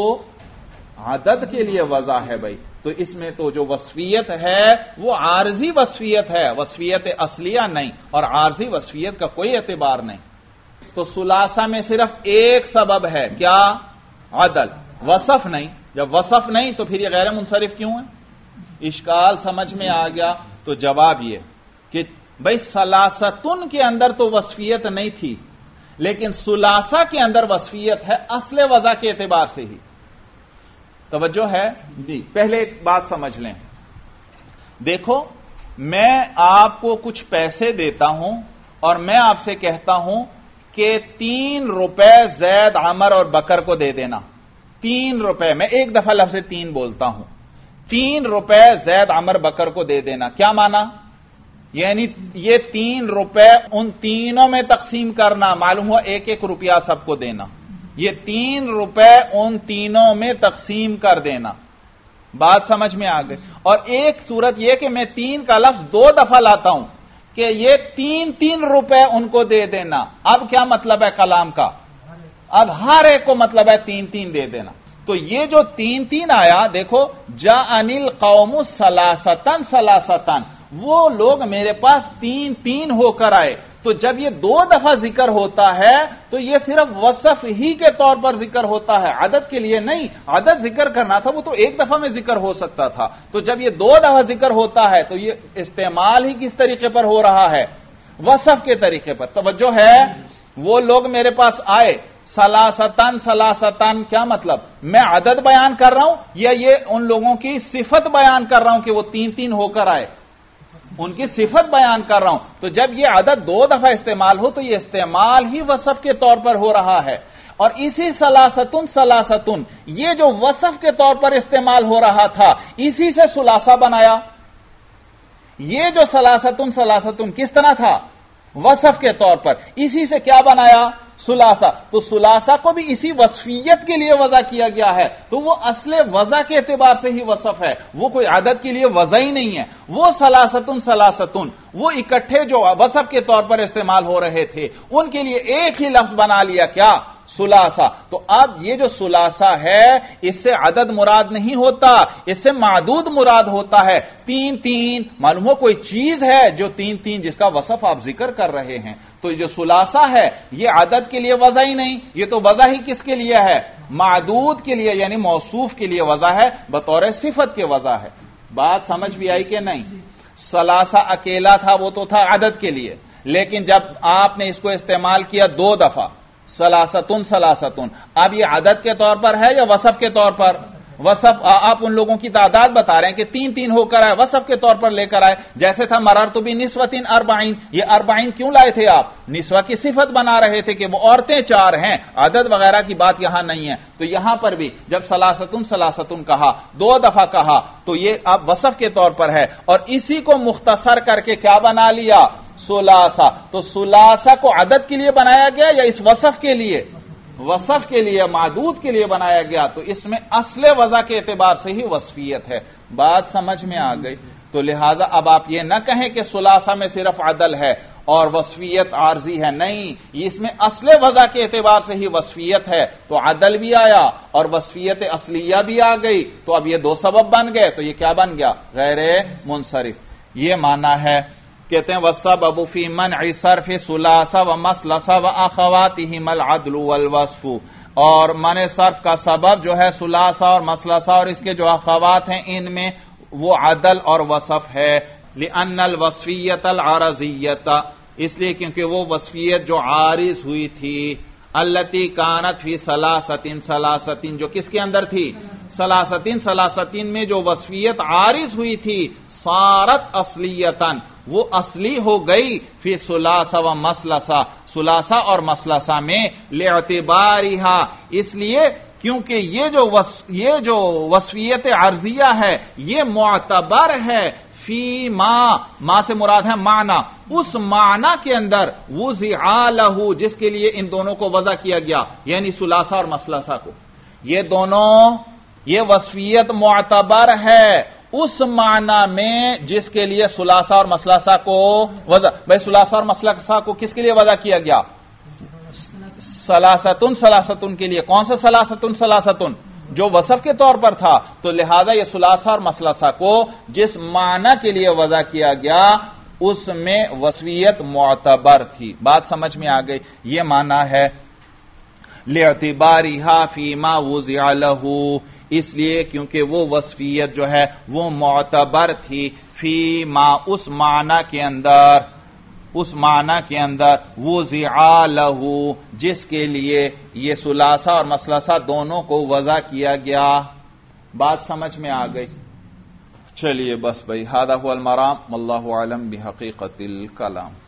عدد کے لیے وضع ہے بھائی، تو اس میں تو جو وصفیت ہے وہ عارضی وصفیت ہے، وصفیت اصلیہ نہیں، اور عارضی وصفیت کا کوئی اعتبار نہیں۔ تو ثلاثہ میں صرف ایک سبب ہے، کیا؟ عدل، وصف نہیں۔ جب وصف نہیں تو پھر یہ غیر منصرف کیوں ہے؟ اشکال سمجھ میں آ گیا؟ تو جواب یہ کہ بھائی ثلاثتن کے اندر تو وصفیت نہیں تھی، لیکن ثلاثہ کے اندر وصفیت ہے اصل وضع کے اعتبار سے ہی۔ توجہ ہے جی؟ پہلے ایک بات سمجھ لیں، دیکھو میں آپ کو کچھ پیسے دیتا ہوں اور میں آپ سے کہتا ہوں کہ 3 روپے زید عمر اور بکر کو دے دینا۔ 3 روپے، میں ایک دفعہ لفظ 3 بولتا ہوں، 3 روپے زید عمر بکر کو دے دینا۔ کیا مانا؟ یعنی یہ 3 روپے ان تینوں میں تقسیم کرنا، معلوم ہوا 1 روپیہ سب کو دینا، یہ 3 روپے ان تینوں میں تقسیم کر دینا۔ بات سمجھ میں آ گئی؟ اور ایک صورت یہ کہ میں 3 کا لفظ 2 دفعہ لاتا ہوں کہ یہ 3 روپے ان کو دے دینا۔ اب کیا مطلب ہے کلام کا؟ اب ہر ایک کو مطلب ہے 3 دے دینا۔ تو یہ جو 3 آیا، دیکھو جاءنی القوم ثلاثتن ثلاثتن، وہ لوگ میرے پاس 3 ہو کر آئے۔ تو جب یہ 2 دفعہ ذکر ہوتا ہے تو یہ صرف وصف ہی کے طور پر ذکر ہوتا ہے، عدد کے لیے نہیں۔ عدد ذکر کرنا تھا وہ تو 1 دفعہ میں ذکر ہو سکتا تھا، تو جب یہ 2 دفعہ ذکر ہوتا ہے تو یہ استعمال ہی کس طریقے پر ہو رہا ہے؟ وصف کے طریقے پر۔ توجہ ہے؟ وہ لوگ میرے پاس آئے، ثلاثتن ثلاثتن، کیا مطلب؟ میں عدد بیان کر رہا ہوں یا یہ ان لوگوں کی صفت بیان کر رہا ہوں کہ وہ 3 ہو کر آئے؟ ان کی صفت بیان کر رہا ہوں۔ تو جب یہ عدد 2 دفعہ استعمال ہو تو یہ استعمال ہی وصف کے طور پر ہو رہا ہے، اور اسی ثلاثتن ثلاثتن یہ جو وصف کے طور پر استعمال ہو رہا تھا اسی سے ثلاثہ بنایا۔ یہ جو ثلاثتن ثلاثتن کس طرح تھا؟ وصف کے طور پر، اسی سے کیا بنایا؟ ثلاثہ۔ تو ثلاثہ کو بھی اسی وصفیت کے لیے وضع کیا گیا ہے، تو وہ اصل وضع کے اعتبار سے ہی وصف ہے، وہ کوئی عدد کے لیے وضع ہی نہیں ہے۔ وہ ثلاثتن ثلاثتن وہ اکٹھے جو وصف کے طور پر استعمال ہو رہے تھے ان کے لیے ایک ہی لفظ بنا لیا، کیا؟ ثلاثہ۔ تو اب یہ جو ثلاثہ ہے اس سے عدد مراد نہیں ہوتا، اس سے معدود مراد ہوتا ہے۔ 3 معلوم ہو کوئی چیز ہے جو 3 جس کا وصف آپ ذکر کر رہے ہیں، تو جو ثلاثہ ہے یہ عدد کے لیے وضع ہی نہیں، یہ تو وضع ہی کس کے لیے ہے؟ معدود کے لیے، یعنی موصوف کے لیے وضع ہے، بطور صفت کے وضع ہے۔ بات سمجھ بھی آئی کہ نہیں؟ ثلاثہ اکیلا تھا وہ تو تھا عدد کے لیے، لیکن جب آپ نے اس کو استعمال کیا 2 دفعہ، ثلاثتن ثلاثتن، اب یہ عدد کے طور پر ہے یا وصف کے طور پر؟ وصف۔ آپ ان لوگوں کی تعداد بتا رہے ہیں کہ 3 ہو کر آئے، وصف کے طور پر لے کر آئے۔ جیسے تھا مررت بنسوۃ اربعین، یہ 40 کیوں لائے تھے آپ؟ نسوہ کی صفت بنا رہے تھے کہ وہ عورتیں 4 ہیں، عدد وغیرہ کی بات یہاں نہیں ہے۔ تو یہاں پر بھی جب ثلاثتن ثلاثتن کہا، 2 دفعہ کہا، تو یہ اب وصف کے طور پر ہے، اور اسی کو مختصر کر کے کیا بنا لیا؟ ثلاثہ۔ تو ثلاثہ کو عدد کے لیے بنایا گیا یا اس وصف کے لیے؟ وصف کے لیے، معدود کے لیے بنایا گیا، تو اس میں اصل وضع کے اعتبار سے ہی وصفیت ہے۔ بات سمجھ میں آ گئی؟ تو لہذا اب آپ یہ نہ کہیں کہ ثلاثہ میں صرف عدل ہے اور وصفیت عارضی ہے، نہیں، اس میں اصل وضع کے اعتبار سے ہی وصفیت ہے، تو عدل بھی آیا اور وصفیت اصلیہ بھی آ گئی، تو اب یہ 2 سبب بن گئے، تو یہ کیا بن گیا؟ غیر منصرف۔ یہ معنی ہے۔ کہتے ہیں وَالسَّبَبُ فِي مَنْعِ صَرْفِ ثُلَاثَ وَمَثْلَثَ وَأَخَوَاتِهِمَا الْعَدْلُ وَالْوَصْفُ، اور منع صرف کا سبب جو ہے ثلاثہ اور مثلثہ اور اس کے جو اخوات ہیں ان میں وہ عدل اور وصف ہے۔ لِأَنَّ الْوَصْفِيَّةَ الْعَرَضِيَّةَ، اس لیے کیونکہ وہ وصفیت جو عارض ہوئی تھی، الَّتِي كَانَتْ فِي ثَلَاثَةٍ ثَلَاثَةٍ، جو کس کے اندر تھی؟ ثلاثتین میں جو وصفیت عارض ہوئی تھی، صارت اصلیتاً، وہ اصلی ہو گئی فی ثلاثہ و مسلسہ، ثلاثہ اور مسلسہ میں، لاعتبارہا، اس لیے کیونکہ یہ جو وصفیت عرضیہ ہے یہ معتبر ہے فی ما سے مراد ہے معنی، اس معنی کے اندر وضع لہ، جس کے لیے ان دونوں کو وضع کیا گیا، یعنی ثلاثہ اور مسلسہ کو، یہ دونوں، یہ وصفیت معتبر ہے اس معنی میں جس کے لیے ثلاثہ اور مسلسہ کو وضع، بھائی ثلاثہ اور مسلسہ کو کس کے لیے وضع کیا گیا؟ ثلاثتن کے لیے. کون سا ثلاثتن؟ جو وصف کے طور پر تھا، تو لہذا یہ ثلاثہ اور مسلسہ کو جس معنی کے لیے وضع کیا گیا اس میں وصفیت معتبر تھی. بات سمجھ میں آ گئی؟ یہ معنی ہے لاعتبارہا فیما وضع لہ، اس لیے کیونکہ وہ وصفیت جو ہے وہ معتبر تھی فیما، اس معنی کے اندر وضع لہ، جس کے لیے یہ ثلاثہ اور مسلسہ دونوں کو وضع کیا گیا. بات سمجھ میں آ گئی؟ چلیے بس بھائی، ھذا ھو المرام، واللہ اعلم بحقیقت الکلام.